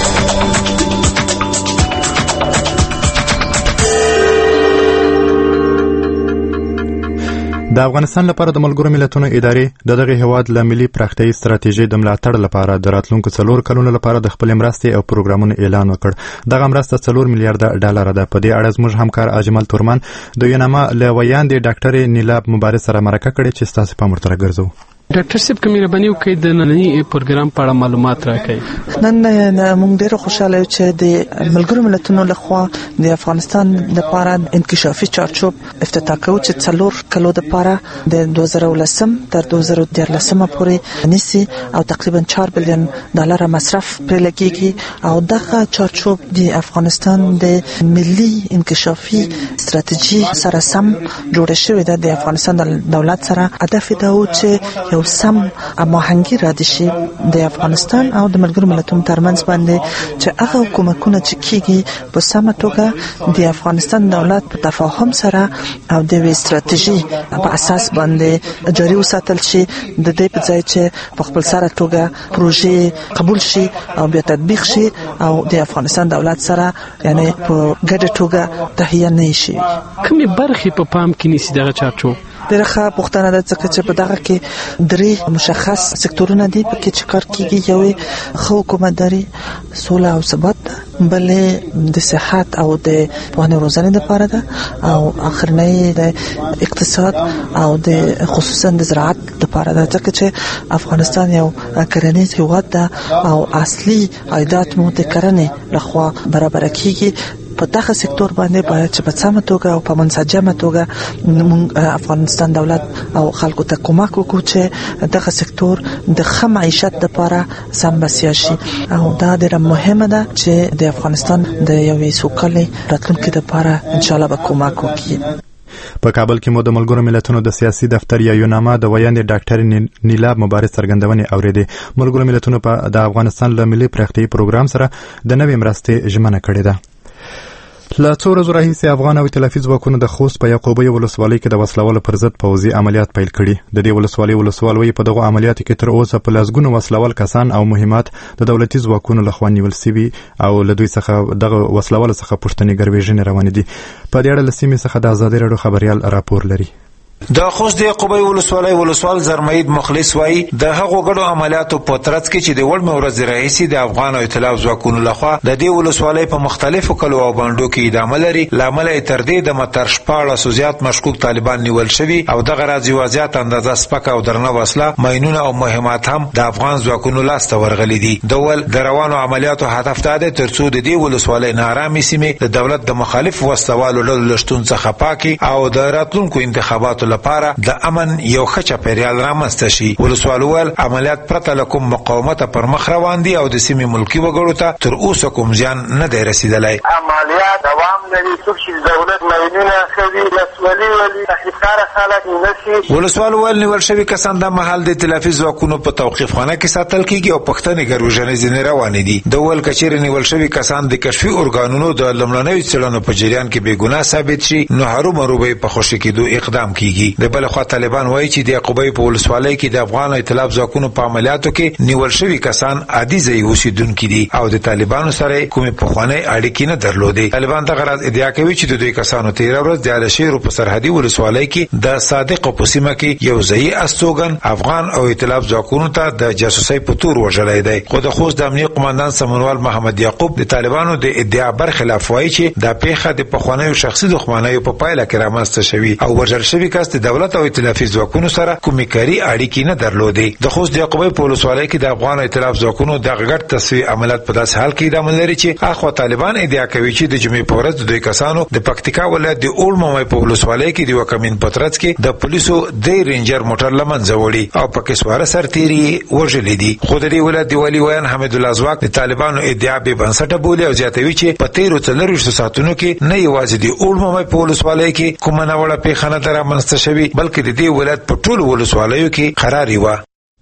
د افغانستان لپاره د ملګرو ملتونو ادارې د دغه هیواد له ملي پراختیایي ستراتیژۍ د ملاتړ لپاره د راتلونکو څلور کلونو لپاره د خپلې مرستې او پروګرامونو اعلان وکړ. دغه مرسته څلور میلیارډ ډالر ده. په دې اړه زموږ همکار اجمل تورمان د یوناما له ویاندې ډاکټرې نیلا مبارز سره مرکه کړې چې ستاسو پام ورته راګرځو. ډاکټر صاحب کوم مهرباني وکړئ د ننني پروګرام په اړه معلومات راکړئ. نن موږ ډېر خوشاله یو چې د ملګرو ملتونو لخوا د افغانستان لپاره انکشافي چارچوب افتتاح کوي چې څلور کلو لپاره د دوه زره ولسم تر دوه زره دیارلسم پورې نیسي او تقریبا چهار بلیون ډالر مصرف پرې لګیږي او دغه چارچوب د افغانستان د ملي انکشافي ستراتیژي سره سم جوړ شوی دی. د افغانستان د دولت سره هدف دا و چې یو سم هماهنګي را دي شي د افغانستان او د ملګرو ملتونو ترمنځ باندې چې هغه حکومتونه چې کیږي په سمه توګه د افغانستان دولت په تفاهم سره او د وی ستراتیژي په اساس باندې جاري وساتل شي د دې په ځای چې په خپل سره توګه پروژې قبول شي او بیا تطبیق شي او د افغانستان دولت سره یعنی په ګډه توګه تهیه نه شي. کومې برخې په پام کې نیسي دغه چارچوب؟ درخه پښتنه د څه چې په دغه کې درې مشخص سکتورونه دي په کې چې کار کیږي. یو خو حکومتداري، سوله او ثبات، بلې د صحت او د پوهنې روزنې لپاره ده او اخرنۍ د اقتصاد او د خصوصا د زراعت لپاره ده ځکه چې افغانستان یو کرنیز هیواد ده او اصلي عایدات مو د کرنې لخوا برابر کیږي. په دغه سکتور باندې باید چې په سمه توګه او په منسجمه توګه افغانستان دولت او خلکو ته کومک وکړي چې دغه سکتور د ښه معیشت لپاره سم بسیا شي او دا ډېره مهمه ده چې د افغانستان د یوې سوکالۍ راتلونکي لپاره ان شاء الله به کومک وکړي. په کابل کې مو د ملګرو ملتونو د سیاسي دفتر یا یوناما د ویاندې ډاکټر نیلا مبارز څرګندونې اورېدې. ملګرو ملتونو په د افغانستان له ملي پراختیایي پروګرام سره د نوې مرستې ژمنه کړې ده. له څو ورځو راهیسې افغان او ائتلافي ځواکونو د خوست په یعقوبیه ولسوالۍ کې د وسلوالو پر ضد پوځي عملیات پیل کړي. د دې ولسوالۍ ولسوال وایي په دغو عملیاتو کې تر اوسه په لسګونو وسلوال کسان او مهمات د دولتي ځواکونو لخوا نیول سوي او له دوی څخه دغه وسلوالو څخه پوښتنې ګروېږنې روانې دي. په دې اړه له سیمې څخه د ازادي راډیو خبریال راپور لري. د خوست د یعقوبیه ولسوالۍ ولسوال زرمید مخلص وایي د هغو ګډو عملیاتو په ترڅ کې چې د وړمې ورځې راهیسې د افغان او ائتلاف ځواکونو لخوا د دې ولسوالۍ په مختلفو کلو او بانډو کې ادامه لري. له امله یې تر دې دمه تر شپاړسو زیات مشکوک طالبان نیول شوي او دغه راز یوه زیات اندازه سپکه او درنه وسله، ماینونه او مهمات هم د افغان ځواکونو لاسته ورغلي دي. د ول د روانو عملیاتو هدف دا دی تر څو د دې ولسوالۍ نارامې سیمې د دولت د مخالف وسلوالو ډلو له شتون څخه پاکې او د راتلونکو انتخاباتو لپاره د امن یو ښه چاپیریال رامنځته شي. ولسوال وویل عملیات پرته له کوم مقاومت پر مخ روان دي او د سیمې ملکي وګړو ته تر اوسه کوم زیان نه دی رسیدلی. عملیات دوام کوي څوک چې دولت معلومونه کوي مسولي ولي تحقیقات خلک نشي. ولسوال ول نیول شوی کسان د محل د ائتلافي ځواکونو په توقيف خانه کې ساتل کیږي او پښتني ګروژنې ځنې روان دي. د ول کچېر نیول شوی کسان د کشفي ارګانونو د لمړنوي څېړنو په جریان کې بې ګناه ثابت شي نو هرو مروبه په خوشی کېدو اقدام کیږي. د بل خوا طالبان وایي چې د عقوبې په ولسوالۍ کې د افغان ائتلاف ځواکونو په عملیاتو کې نیول شوی کسان عادي ځای اوسیدونکي دي او د طالبانو سره کومې پخوانۍ اړیکې نه درلودې. طالبان دغه راز ادعا کوي چې د دوی کسانو تیر ورځ د الشیر په سرحدي ولسوالۍ کې د صادق په سیمه کې یو ځای استوګن افغان او ائتلاف ځواکونو ته د جاسوسۍ په تور وژلای دی. خو د خوست د امنیت قومندان سمونوال محمد یعقوب د طالبانو د ادعا برخلاف وایي چې د پیښه د پخوانیو شخصي دښمنیو په پایله کې رامنځته شوی او وژل شوی کس د دولت او ائتلافي ځواکونو سره کومې کاري اړیکې نه درلودې. د خوست د عقوبې په ولسوالۍ کې د افغان ائتلاف ځواکونو د غټ تصفیه عملیات په داسې حال کې ادامه لري چې اخو طالبان ادعا کوي چې د جمعې په ورځ د دوی کسانو د پکتیکا ولایت د اولمومای په ولسوالۍ کې د وکمین پترڅ کې د پولیسو د رینجر موټر لمنځه وړي او پکې سواره سرتيري وژلې دي. خو د دې ولایت دی ولی ویان حمید الله زواک د طالبانو ادعا به بنسټه بولي او زیاتوي چې په تیرو څلورویشتو ساعتونو کې نه یوازې د اولمومای په ولسوالۍ کې کومه ناوړه پیښه نه رامنځته شوې بلکې د دې ولایت په ټولو ولسوالیو کې قراري و.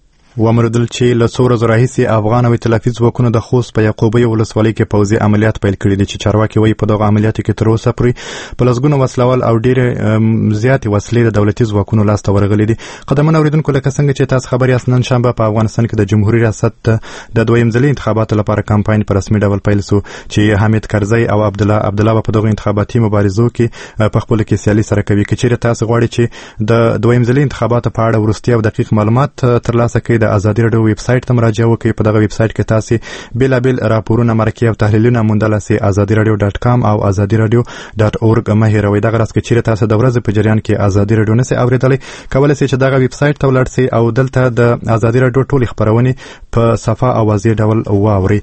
ومردل چې له څو ورځو راهیسې افغان او ائتلافي ځواکونو د خوست په یعقوبۍ ولسوالۍ کې پوځي عملیات پیل کړي دي چې چارواکي وایي په دغه عملیاتو کې تر اوسه پورې په لسګونو وسلوال او ډېرې زیاتې وسلې د دولتي ځواکونو لاسته ورغلي دي. قدمونه اوریدونکو لکه څنګه چې تاسو خبر یاست نن شنبه په افغانستان کې د جمهوریت ریاست د دویم ځلي انتخاباتو لپاره کمپاین په رسمي ډول پیل شو چې حمید کرزی او عبد الله عبد الله په دغه انتخاباتي مبارزو کې په خپل کې سیالي سره کوي. کچېره تاسو غواړئ چې د دویم ځلي انتخاباتو په اړه ورستي او دقیق معلومات ترلاسه کړئ د ازادي راډیو ویب سایټ ته مراجعه وکړئ. په دغه ویب سایټ کې تاسو بیلابل راپورونه مرکه او تحلیلونه موندلای شئ. ازادي راډیو ډاټ کام او ازادي راډیو ډاټ اورګ مه هېروئ. دغه راز کې چې تاسو د ورځې په جریان کې ازادي راډیو نه سي اوریدلای کولای شئ چې دغه ویب سایټ ته ولاړ شئ او دلته د ازادي راډیو ټولې خبرونه په صفه او واضح ډول واورئ.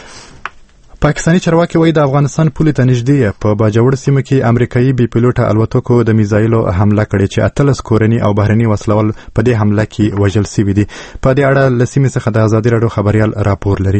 پاکستاني چارواکي وایي د افغانستان پولې ته نږدې په باجوړ سیمه کې امریکایي بي پیلوټه الوتکو د میزایلو حمله کړې چې اتلس کورني او بهرني وسلوال په دې حمله کې وژل شوي دي. په دې اړه له سیمې څخه د ازادي راډیو خبريال راپور لري.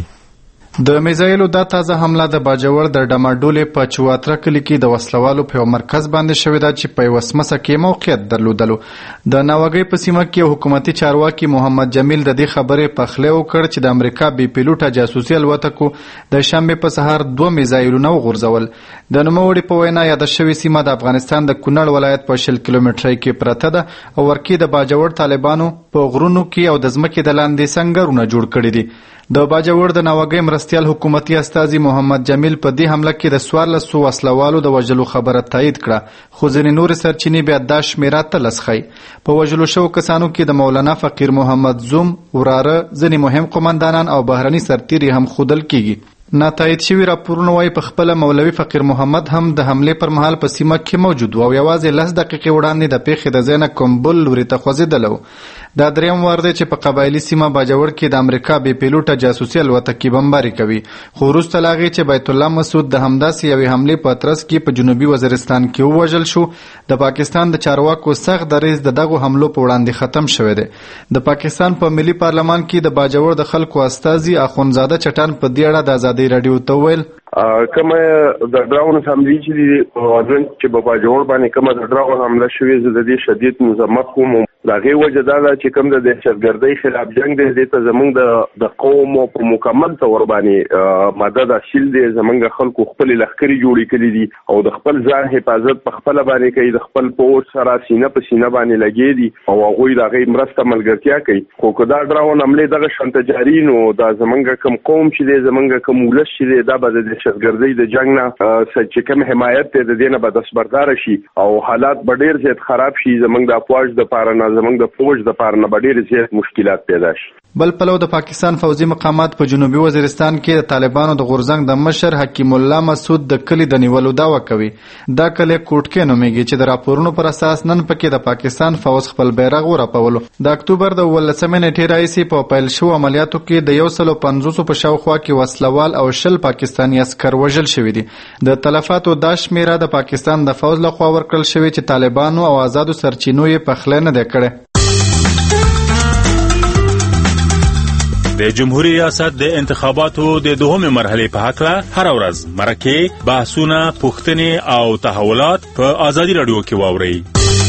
د میزایلو د تازه حمله د باجوړ د ډماډولې په چواتره کلی کې د وسلوالو په مرکز باندې شوې ده چې په وسمسه کې موقعیت درلودلو. د ناوګۍ په سیمه کې حکومتي چارواکي محمد جمیل د دې خبرې په خله وکړ چې د امریکا بي پیلوټه جاسوسي الوتکو د شنبه په سهار دوه میزایلونه وغورځول. د نوموړي په وینا یاد شوی سیمه د افغانستان د کونړ ولایت په شل کیلومترۍ کې پرته ده او ورکی د باجوړ طالبانو په غرونو کې او د ځمکې د لاندې سنگرونه جوړ کړي دي. د باجوړ د ناوګۍ مرستيال حکومتي استازي محمد جمیل په دې حمله کې د سوارلس وسلوالو د وژلو خبره تایید کړه خو ځینې نور سرچینې بیا د شمیره تلس خي. په وژلو شو کسانو کې د مولانا فقیر محمد زوم وراره ځینې مهم قومندانان او بهرني سرتیري هم خودل کیږي. ناتایید شوی راپورونه وايي په خپل مولوي فقیر محمد هم د حمله پر مهال په سیمه کې موجود و او یوازې لس دقیقې وړاندې د پیښې د ځای کوم بل لوري ته خوځېدلو. دا دریم وار دی چې په قبایلی سیمه باجوړ کې د امریکا بي پیلوټه جاسوسي الوتکې بمباري کوي. خو وروسته لا هغې چې بیت الله مسعود د همداسې یوې حملې په ترڅ کې په جنوبي وزیرستان کې ووژل شو د پاکستان د چارواکو سخت دریځ د دغو حملو په وړاندې ختم شوی دی. د پاکستان په ملي پارلمان کې د باجوړ د خلکو استازي اخونزاده چټان په دې اړه د ازادي راډیو ته وویل کومه د ډراون حملې چې د اذن چې په باجوړ باندې کومه د ډراون حمله شوې زه د دې شدید مزمت کوم. لاغه وجه دا چې کوم د دهشتګردۍ خلاف جنگ دی ته زمونږ د د قوم په مکمل تور باندې مدد اصل دی. زمونږ خلکو خپل لخرې جوړې کړې دي او د خپل ځان حفاظت په خپل باندې کوي. د خپل پوس سره سینه په سینه باندې لګي دي او هغه د غي مرسته ملګرتیا کوي. خو کدا ډراون حمله دغه شنت جاری نو دا زمونږ کوم قوم چې دی زمونږ کوم ولس چې دی دا به د دهشتګردۍ د جنگ نه چې کوم حمایت ته د دینه به دسبردار شي او حالات به ډیر زیات خراب شي. زمونږ د افواج د پاره زمونږ د فوج د پاره نه ډیر زیات مشکلات پیدا شي. بل پلو د پاکستان فوزي مقامات په جنوبي وزیرستان کې د طالبانو د غورزنګ د مشر حکیم الله مسعود د کلی د نیولو داوا کوي. دا کلی کوټکې نومېږي چې د راپورونو پر اساس نن پکې د پاکستان فوز خپل بیرغ ورپولو. د اکتوبر د ولسمې نیټې راځي په پیل شو عملیاتو کې د یو سل او پنځوس په شاوخوا کې وسلوال او شل پاکستاني عسكر وژل شوي دي. د تلفاتو د شمیره د پاکستان د فوز لخوا ورکړل شوی چې طالبانو او آزادو سرچینو یې په خله نه ده کړې. د جمهوریت ریاست د انتخاباتو د دوهمې مرحلې په حق له هر ورځ مرکه بحثونه پوښتنې او تحولات په آزادي رادیو کې واورئ.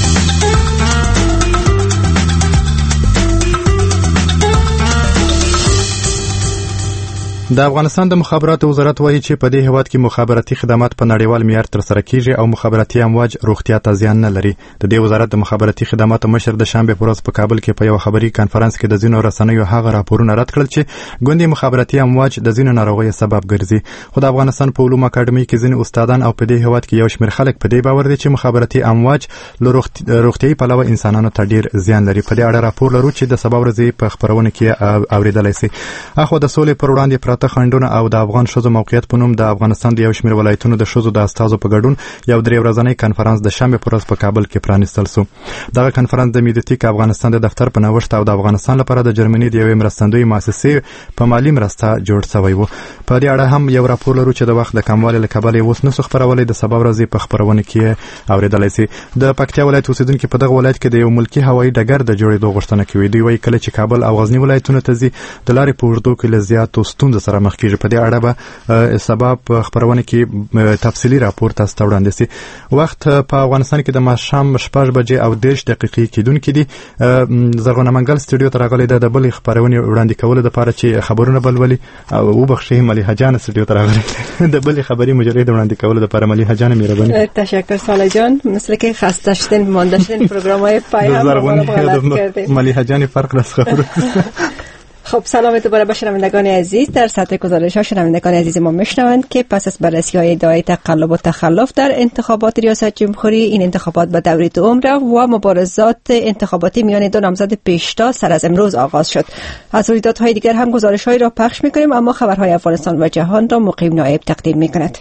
د افغانستان د مخابراتو وزارت وایي چې په دې هیواد کې مخابراتي خدمات په نړیوال معیار تر سره کیږي او مخابراتي امواج روغتیا ته زیان نه لري. د دې وزارت د مخابراتي خدماتو مشر د شنبه په ورځ په کابل کې په یو خبري کانفرنس کې د ځینو رسنیو هغه راپورونه رد کړل چې ګوندي مخابراتي امواج د ځینو ناروغیو سبب ګرځي. خو د افغانستان په علوم اکاډمي کې ځینې استادان او په دې هیواد کې یو شمېر خلک په دې باور دي چې مخابراتي امواج له روغتیايي پلوه انسانانو ته ډیر زیان لري. په دې اړه راپور لرو چې د سبا ورځې په خبرونه کې اوریدلای شي. اخو د سولې پر وړاندې پراته خنډونه او د افغان شوزو موقعیت په نوم د افغانستان د یو شمېر ولایتونو د شوزو د استازو په ګډون یو درې ورځنی کانفرنس د شنبه په ورځ په کابل کې پرانیستل شو. دغه کانفرنس د میډیټیک افغانستان د دفتر په نوښت او د افغانستان لپاره د جرمني د یوې مرستندوی مؤسسې په مالی مرسته جوړ شوی و. په دې اړه هم یو راپور لرو چې د وخت د کموالي له کبله اوس نسخ خبرولې د سبا ورځې په خبرونه کې اوریدلای شي. د پکتیا ولایت اوسیدونکو په دغه ولایت کې د یو ملکی هوایي ډګر د جوړېدو غوښتنه کوي. دوی وایي کله چې کابل او غزنی ولایتونو ته ځي د لارې په اوږدو کې له زیاتو ستونزو سره مخ کیږي. په دې اړه به سبب په خبرونه کې تفصیلی راپور تاسو ته وړاندې سي. وخت په افغانستان کې د ماښام شپږ بجې او دېرش دقیقې کېدونکې دي. زرغونه منګل سټوډیو ته راغلې ده د بلې خبرونې وړاندې کولو لپاره چې خبرونه بلولي او وبخښئ ملیحه جان سټوډیو ته راغلې د بلې خبري مجلې د وړاندې کولو لپاره. ملیحه جان مهرباني. تشکر ساله جان. مثل که خسته شدین مانده شدین پروگرام‌های پیام زرغونه ملیحه جان فرق راست خبر. خب سلام دوباره به شنوندگان عزیز. در سطح گزارش ها شنوندگان عزیز ما میشنوند که پس از بررسی های ادعای تقلب و تخلف در انتخابات ریاست جمهوری، این انتخابات به دوره دوم رفت و مبارزات انتخاباتی میان دو نامزد پیشتا سر از امروز آغاز شد. از رویدادهای دیگر هم گزارش هایی را پخش میکنیم، اما خبرهای افغانستان و جهان را مقیم نایب تقدیم میکند.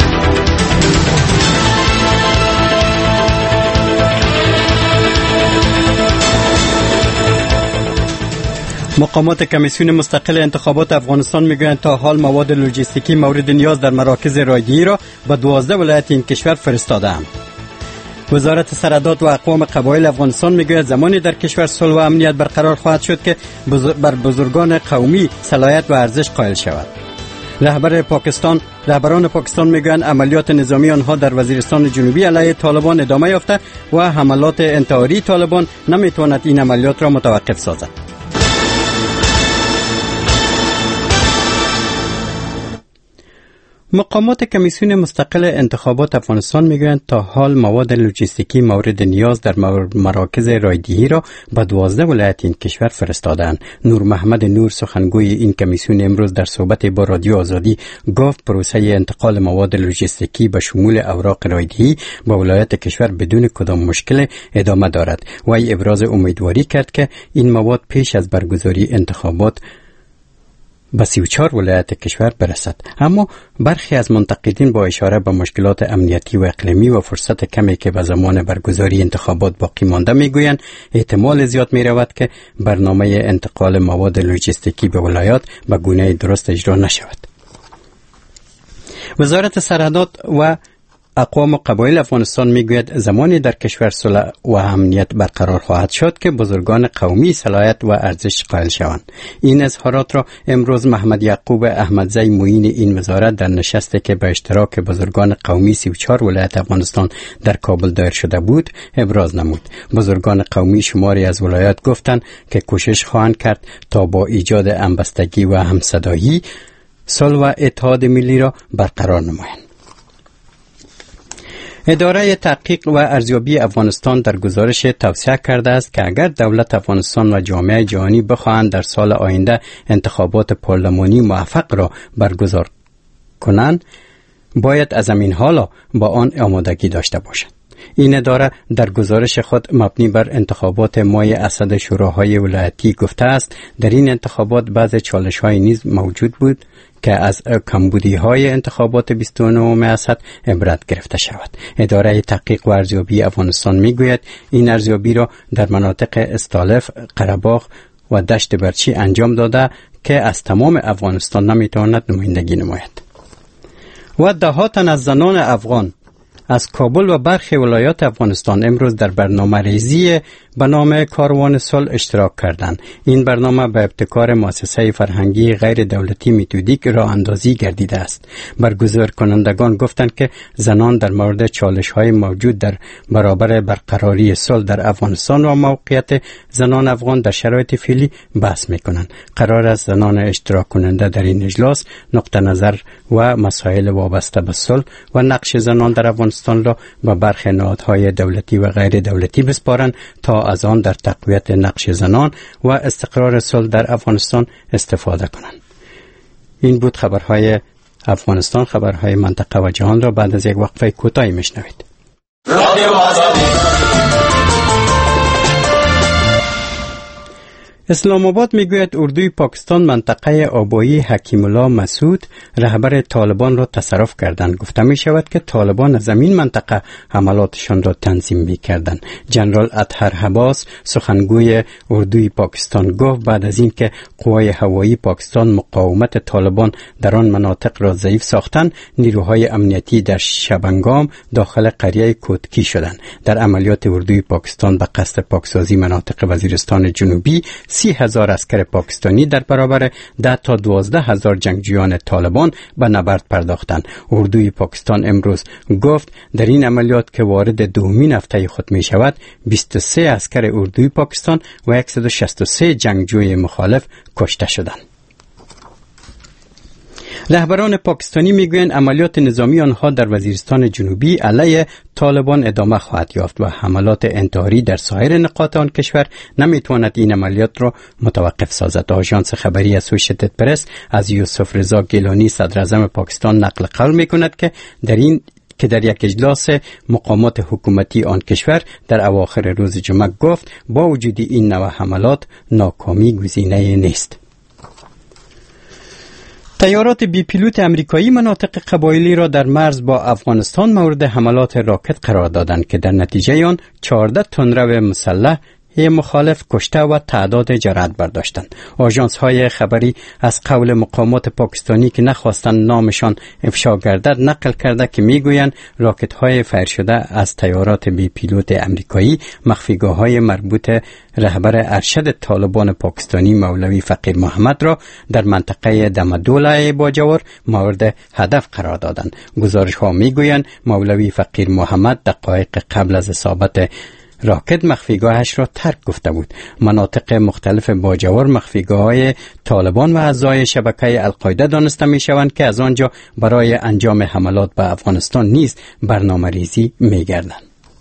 مقامات کمیسیون مستقل انتخابات افغانستان میگویند تا حال مواد لوجستیکی مورد نیاز در مراکز رایدهی را به دوازده ولایت این کشور فرستاده‌اند. وزارت سرحدات و اقوام قبایل افغانستان میگوید زمانی در کشور صلح و امنیت برقرار خواهد شد که بر بزرگان قومی صلاحیت و ارزش قائل شود. رهبر پاکستان رهبران پاکستان میگویند عملیات نظامی آنها در وزیرستان جنوبی علیه طالبان ادامه یافته و حملات انتحاری طالبان نمیتواند این عملیات را متوقف سازد. مقامات کمیسیون مستقل انتخابات افغانستان میگویند تا حال مواد لوجستیکی مورد نیاز در مراکز رایدهی را به دوازده ولایت این کشور فرستادند. نور محمد نور سخنگوی این کمیسیون امروز در صحبت با رادیو آزادی گفت پروسه انتقال مواد لوجستیکی به شمول اوراق رایدهی به ولایت کشور بدون کدام مشکل ادامه دارد. وی ابراز امیدواری کرد که این مواد پیش از برگزاری انتخابات به سی و چهار ولایت کشور برسد. اما برخی از منتقدین با اشاره به مشکلات امنیتی و اقلیمی و فرصت کمی که به زمان برگزاری انتخابات باقی مانده میگویند احتمال زیاد می رود که برنامه انتقال مواد لوجستیکی به ولایات به گونه درست اجرا نشود. وزارت سرحدات و اقوام قبایل افغانستان میگوید زمانی در کشور صلح و امنیت برقرار خواهد شد که بزرگان قومی صلاحیت و ارزش قائل شوند. این اظهارات را امروز محمد یعقوب احمدزی معین این وزارت در نشستی که به اشتراک بزرگان قومی سی و چهار ولایت افغانستان در کابل دایر شده بود ابراز نمود. بزرگان قومی شماری از ولایات گفتند که کوشش خواهند کرد تا با ایجاد همبستگی و همصدایی صلح و اتحاد ملی را برقرار نمایند. اداره تحقیق و ارزیابی افغانستان در گزارش توصیه کرده است که اگر دولت افغانستان و جامعه جهانی بخواهند در سال آینده انتخابات پارلمانی موفق را برگزار کنند، باید از همین حالا با آن آمادگی داشته باشند. این اداره در گزارش خود مبنی بر انتخابات مای اسد شوراهای ولایتی گفته است در این انتخابات بعض چالش‌های نیز موجود بود که از کمبودی‌های انتخابات بیست و نهم اسد عبرت گرفته شود. اداره تحقیق و ارزیابی افغانستان میگوید این ارزیابی را در مناطق استالف، قره‌باغ و دشت برچی انجام داده که از تمام افغانستان نمیتواند نمایندگی نماید. و ده تن از زنان افغان از کابل و برخی ولایات افغانستان امروز در برنامه ریزی به نام کاروان صلح اشتراک کردند. این برنامه به ابتکار مؤسسه فرهنگی غیر دولتی متدیک راه اندازی گردیده است. برگزار کنندگان گفتند که زنان در مورد چالش‌های موجود در برابر برقراری صلح در افغانستان و موقعیت زنان افغان در شرایط فعلی بحث می‌کنند. قرار است زنان اشتراک کننده در این اجلاس نقطه نظر و مسائل وابسته به صلح و نقش زنان در افغانستان را به برخی نهادهای دولتی و غیر دولتی بسپارند تا از آن در تقویت نقش زنان و استقرار صلح در افغانستان استفاده کنند. این بود خبرهای افغانستان. خبرهای منطقه و جهان را بعد از یک وقفه کوتاهی میشنوید. رادیو آزادی. اسلام آباد میگوید اردوی پاکستان منطقه آبایی حکیم الله مسعود رهبر طالبان را تصرف کردند. گفته می شود که طالبان از این منطقه حملاتشان را تنظیم می کردند. جنرال اطهر حباس سخنگوی اردوی پاکستان گفت بعد از اینکه قوای هوایی پاکستان مقاومت طالبان در آن مناطق را ضعیف ساختند، نیروهای امنیتی در شبنگام داخل قریه کودکی شدند. در عملیات اردوی پاکستان به قصد پاکسازی مناطق وزیرستان جنوبی سی هزار عسکر پاکستانی در برابر ده تا دوازده هزار جنگجویان طالبان به نبرد پرداختند. اردوی پاکستان امروز گفت در این عملیات که وارد دومین هفته خود می شود، بیست و سه عسکر اردوی پاکستان و صد و شصت و سه جنگجوی مخالف کشته شدند. رهبران پاکستانی میگویند عملیات نظامی آنها در وزیرستان جنوبی علیه طالبان ادامه خواهد یافت و حملات انتحاری در سایر نقاط آن کشور نمیتواند این عملیات را متوقف سازد. آژانس خبری اسوشییتد پرس از یوسف رضا گیلانی صدر اعظم پاکستان نقل قول میکند که در این که در یک اجلاس مقامات حکومتی آن کشور در اواخر روز جمعه گفت با وجود این نوع حملات ناکامی گزینه نیست. تیارات بی پیلوت امریکایی مناطق قبایلی را در مرز با افغانستان مورد حملات راکت قرار دادند که در نتیجه آن چهارده تندرو مسلح مخالف کشته و تعداد جرأت برداشتند. آژانس های خبری از قول مقامات پاکستانی که نخواستند نامشان افشا گردد نقل کرده که میگویند راکت های فایر شده از تیارات بی پیلوت امریکایی مخفیگاه های مربوط رهبر ارشد طالبان پاکستانی مولوی فقیر محمد را در منطقه دمدوله باجوار مورد هدف قرار دادند. گزارش ها میگویند مولوی فقیر محمد دقایق قبل از اصابت راکت مخفیگاهش را ترک گفته بود. مناطق مختلف باجوار مخفیگاه‌های طالبان و اعضای شبکه القاعده دانسته می‌شوند که از آنجا برای انجام حملات به افغانستان نیز برنامه‌ریزی می‌گردند.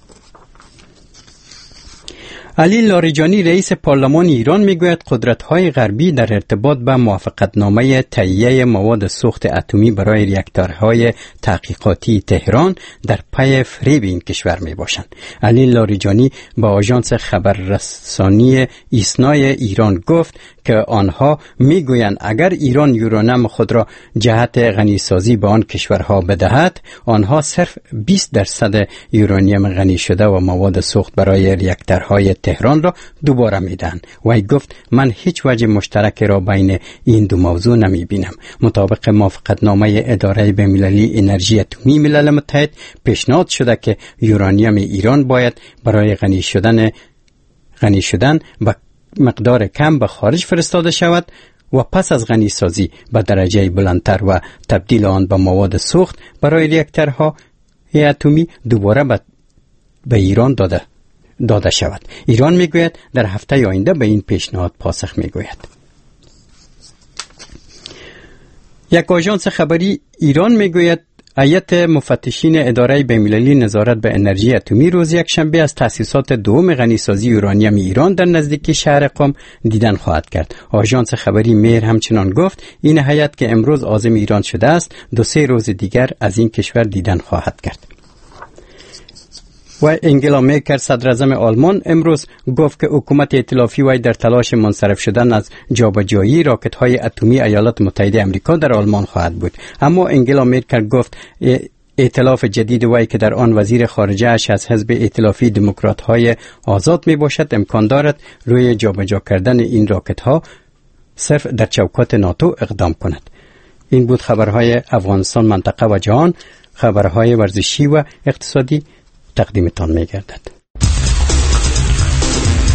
علی لاریجانی رئیس پارلمان ایران میگوید قدرت‌های غربی در ارتباط به موافقتنامه تهیه مواد سوخت اتمی برای ریاکتورهای تحقیقاتی تهران در پی فریب این کشور میباشند. علی لاریجانی با آژانس خبررسانی ایسنای ایران گفت که آنها میگویند اگر ایران یورانیم خود را جهت غنیسازی به آن کشورها بدهد، آنها صرف بیست درصد یورانیم غنی شده و مواد سوخت برای ریاکتورهای تهران را دوباره میدن. وی گفت من هیچ وجه مشترک را بین این دو موضوع نمی بینم. مطابق موافقتنامه اداره بین‌المللی انرژی اتمی ملل متحد پیشنهاد شده که یورانیم ایران باید برای غنی شدن غنی شدن به مقدار کم به خارج فرستاده شود و پس از غنی سازی به درجه بلندتر و تبدیل آن به مواد سوخت برای ریاکتورهای اتمی دوباره به ایران داده داده شود. ایران میگوید در هفته آینده به این پیشنهاد پاسخ میگوید. یک آژانس خبری ایران میگوید هیئت مفتشین اداره بین‌المللی نظارت به انرژی اتمی روز یکشنبه از تأسیسات دوم غنیسازی یورانیم ایران در نزدیکی شهر قم دیدن خواهد کرد. آژانس خبری میر همچنان گفت این هیئت که امروز عازم ایران شده است دو سه روز دیگر از این کشور دیدن خواهد کرد. و انگلا مرکل صدر اعظم آلمان امروز گفت که حکومت ائتلافی وی در تلاش منصرف شدن از جابجایی راکت‌های اتمی ایالات متحده آمریکا در آلمان خواهد بود. اما انگلا مرکل گفت ائتلاف جدید وی که در آن وزیر خارجه اش از حزب ائتلافی دموکرات‌های آزاد می باشد امکان دارد روی جابجا کردن این راکت‌ها صرف در چوکات ناتو اقدام کند. این بود خبرهای افغانستان، منطقه و جهان. خبرهای ورزشی و اقتصادی تقدیمتان می گردد.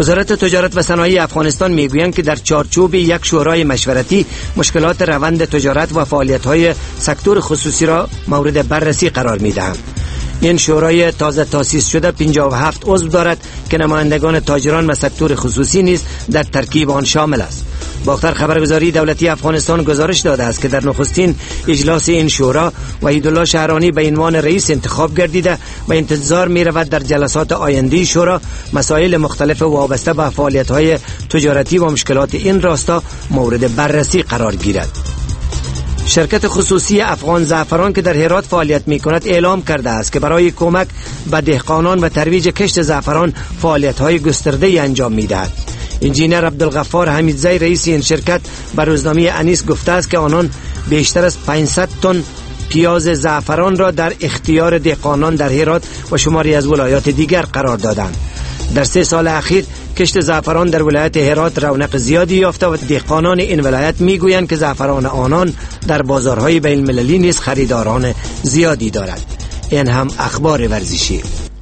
وزارت تجارت و صنایع افغانستان میگویند که در چارچوب یک شورای مشورتی مشکلات روند تجارت و فعالیت‌های سکتور خصوصی را مورد بررسی قرار می‌دهند. این شورای تازه تأسیس شده پنجاه و هفت عضو دارد که نمایندگان تاجران و سکتور خصوصی نیز در ترکیب آن شامل است. باختر خبرگزاری دولتی افغانستان گزارش داده است که در نخستین اجلاس این شورا وحیدالله شهرانی به عنوان رئیس انتخاب گردیده و انتظار می رود در جلسات آینده شورا مسائل مختلف وابسته به فعالیت‌های تجارتی و مشکلات این راستا مورد بررسی قرار گیرد. شرکت خصوصی افغان زعفران که در هرات فعالیت می کند اعلام کرده است که برای کمک به دهقانان و ترویج کشت زعفران فعالیت‌های گسترده انجام می دهد. انجینر عبدالغفار حمیدزی رئیس این شرکت بر روزنامه انیس گفته است که آنان بیشتر از پانصد تن پیاز زعفران را در اختیار دهقانان در هرات و شماری از ولایات دیگر قرار دادند. در سه سال اخیر کشت زعفران در ولایت هرات رونق زیادی یافته و دهقانان این ولایت میگویند که زعفران آنان در بازارهای بین المللی نیز خریداران زیادی دارد. این هم اخبار ورزشی.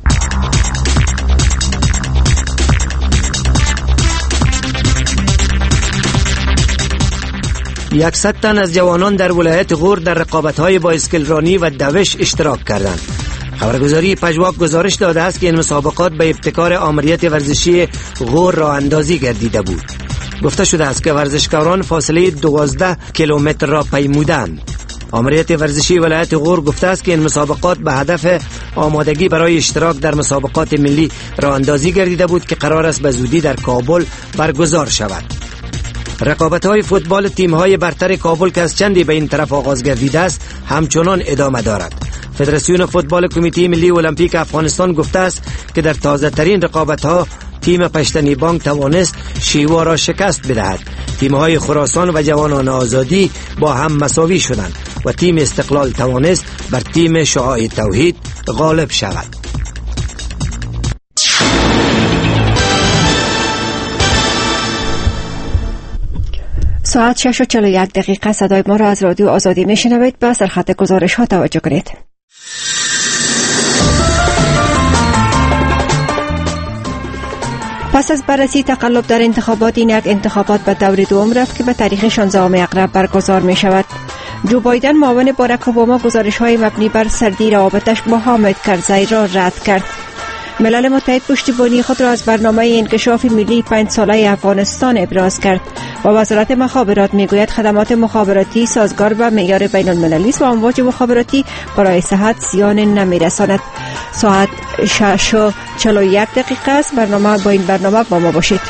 یکصد تن از جوانان در ولایت غور در رقابت‌های بایسکل رانی و دوش اشتراک کردند. خبرگزاری پژواک گزارش داده است که این مسابقات به ابتکار آمریت ورزشی غور راه اندازی گردیده بود. گفته شده است که ورزشکاران فاصله دوازده کیلومتر را پیمودند. آمریت ورزشی ولایت غور گفته است که این مسابقات به هدف آمادگی برای اشتراک در مسابقات ملی راه اندازی گردیده بود که قرار است به زودی در کابل برگزار شود. رقابت‌های فوتبال تیم‌های برتر کابل که از چندی به این طرف آغاز گردیده است همچنان ادامه دارد. فدراسیون فوتبال کمیته ملی المپیک افغانستان گفته است که در تازه‌ترین رقابت‌ها تیم پشتنی بانک توانست شیوا را شکست بدهد. تیم‌های خراسان و جوانان آزادی با هم مساوی شدند و تیم استقلال توانست بر تیم شعاع توحید غالب شود. ساعت شش و چهل و یک دقیقه صدای ما را از رادیو آزادی میشنوید. به سرخط گزارش ها توجه کنید. پس از بررسی تقلب در انتخابات، این یک انتخابات به دور دوم رفت که به تاریخ شانزدهم اقرب برگزار می شود. جو بایدن معاون باراک اوباما گزارش های مبنی بر سردی روابطش با حامد کرزی را رد کرد. ملل متحد پشتیبانی خود را از برنامه انکشاف ملی پنج ساله افغانستان ابراز کرد و وزارت مخابرات میگوید خدمات مخابراتی سازگار با معیار بین المللی است و امواج مخابراتی برای صحت زیان نمیرساند. ساعت شش و چهل و یک دقیقه است. برنامه با این برنامه با ما باشید.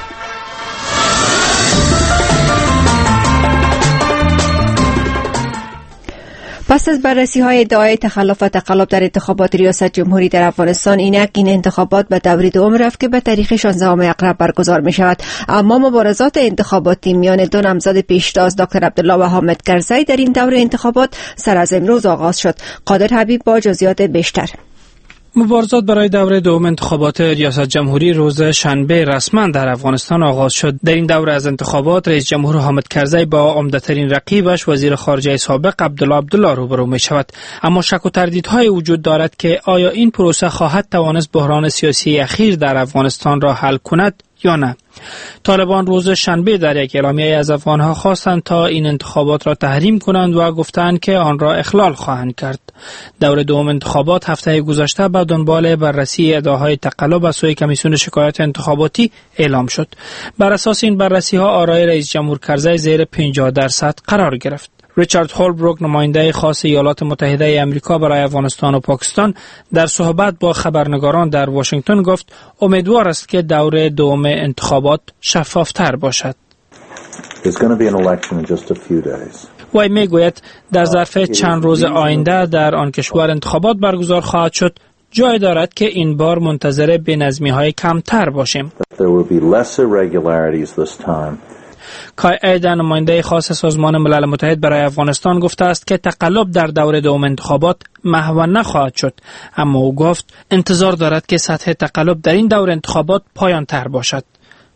پس از بررسی های ادعای تخلف و تقلب در انتخابات ریاست جمهوری در افغانستان، اینک این انتخابات به دور دوم رفت که به تاریخ شانزدهم اقرب برگزار می شود. اما مبارزات انتخاباتی میان دو نامزد پیشتاز دکتر عبدالله و حامد کرزی در این دور انتخابات سر از امروز آغاز شد. قادر حبیب با جزئیات بیشتر. مبارزات برای دوره دوم انتخابات ریاست جمهوری روز شنبه رسما در افغانستان آغاز شد. در این دوره از انتخابات رئیس جمهور حامد کرزی با عمده‌ترین رقیبش وزیر خارجه سابق عبدالله عبدالله روبرو می شود. اما شک و تردیدهای وجود دارد که آیا این پروسه خواهد توانست بحران سیاسی اخیر در افغانستان را حل کند یا نه. طالبان روز شنبه در یک اعلامیه از افغانها خواستند تا این انتخابات را تحریم کنند و گفتند که آن را اخلال خواهند کرد. دور دوم انتخابات هفته گذشته به دنبال بررسی ادعاهای تقلب از سوی کمیسیون شکایات انتخاباتی اعلام شد. بر اساس این بررسی ها آرای رئیس جمهور کرزی زیر پنجاه درصد قرار گرفت. ریچارد هولبروک نماینده خاص ایالات متحده امریکا برای افغانستان و پاکستان در صحبت با خبرنگاران در واشنگتن گفت امیدوار است که دور دوم انتخابات شفافتر باشد. وی میگوید در ظرف چند روز آینده در آن کشور انتخابات برگزار خواهد شد. جای دارد که این بار منتظر بی‌نظمی‌های کمتر باشیم. کای ایدن نماینده خاص سازمان ملل متحد برای افغانستان گفته است که تقلب در دور دوم انتخابات محو نخواهد شد، اما او گفت انتظار دارد که سطح تقلب در این دور انتخابات پایان تر باشد.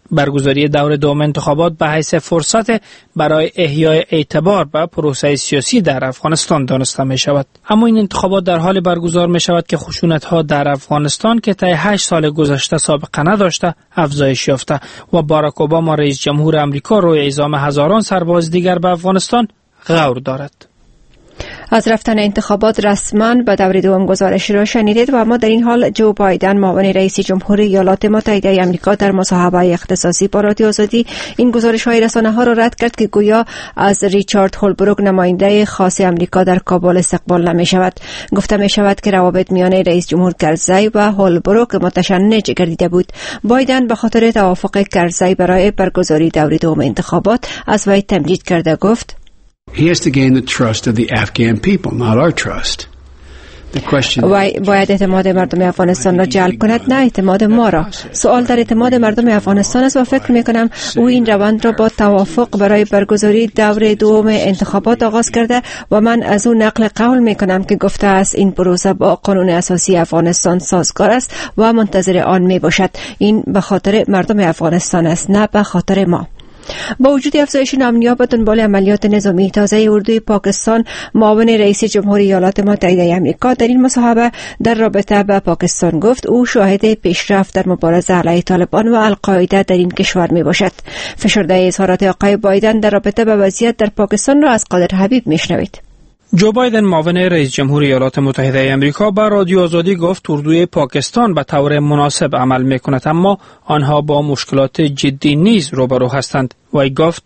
برگزاری دور دوم انتخابات به حیث فرصت برای احیای اعتبار به پروسه سیاسی در افغانستان دانسته می شود. اما این انتخابات در حال برگزار می شود که خشونت‌ها در افغانستان که طی هشت سال گذشته سابقه نداشته افزایش یافته و باراک اوباما رئیس جمهور آمریکا روی اعزام هزاران سرباز دیگر به افغانستان غور دارد. از رفتن انتخابات رسما به دور دوم گزارش را شنیدید و اما در این حال جو بایدن معاون رئیس جمهور ایالات متحده آمریکا در مصاحبه اختصاصی با رادیو آزادی این گزارش های رسانه ها را رد کرد که گویا از ریچارد هولبروک نماینده خاص آمریکا در کابل استقبال نمی شود. گفته می شود که روابط میان رئیس جمهور کرزی و هولبروک متشنج گردیده بود. بایدن به خاطر توافق کرزی برای برگزاری دور دوم انتخابات از وی تمجید کرده گفت He has to gain the trust of the Afghan people, not our trust. وی باید اعتماد مردم افغانستان را جلب کند، نه اعتماد ما را. سوال در اعتماد مردم افغانستان است و فکر می کنم او این روند را با توافق برای برگزاری دور دوم انتخابات آغاز کرده و من از او نقل قول می کنم که گفته است این پروسه با قانون اساسی افغانستان سازگار است و منتظر آن می باشد. این به خاطر مردم افغانستان است، نه به خاطر ما. با وجود افزایش نامنیا به دنبال عملیات نظامی تازه اردوی پاکستان، معاون رئیس جمهور ایالات متحده آمریکا در این مصاحبه در رابطه با پاکستان گفت او شاهد پیشرفت در مبارزه علیه طالبان و القاعده در این کشور می باشد. فشرده اظهارات آقای بایدن در رابطه با وضعیت در پاکستان را از قادر حبیب میشنوید. جو بایدن معاون رئیس جمهور ایالات متحده آمریکا با رادیو آزادی گفت اردوی پاکستان به طور مناسب عمل میکند، اما آنها با مشکلات جدی نیز روبرو هستند. وی گفت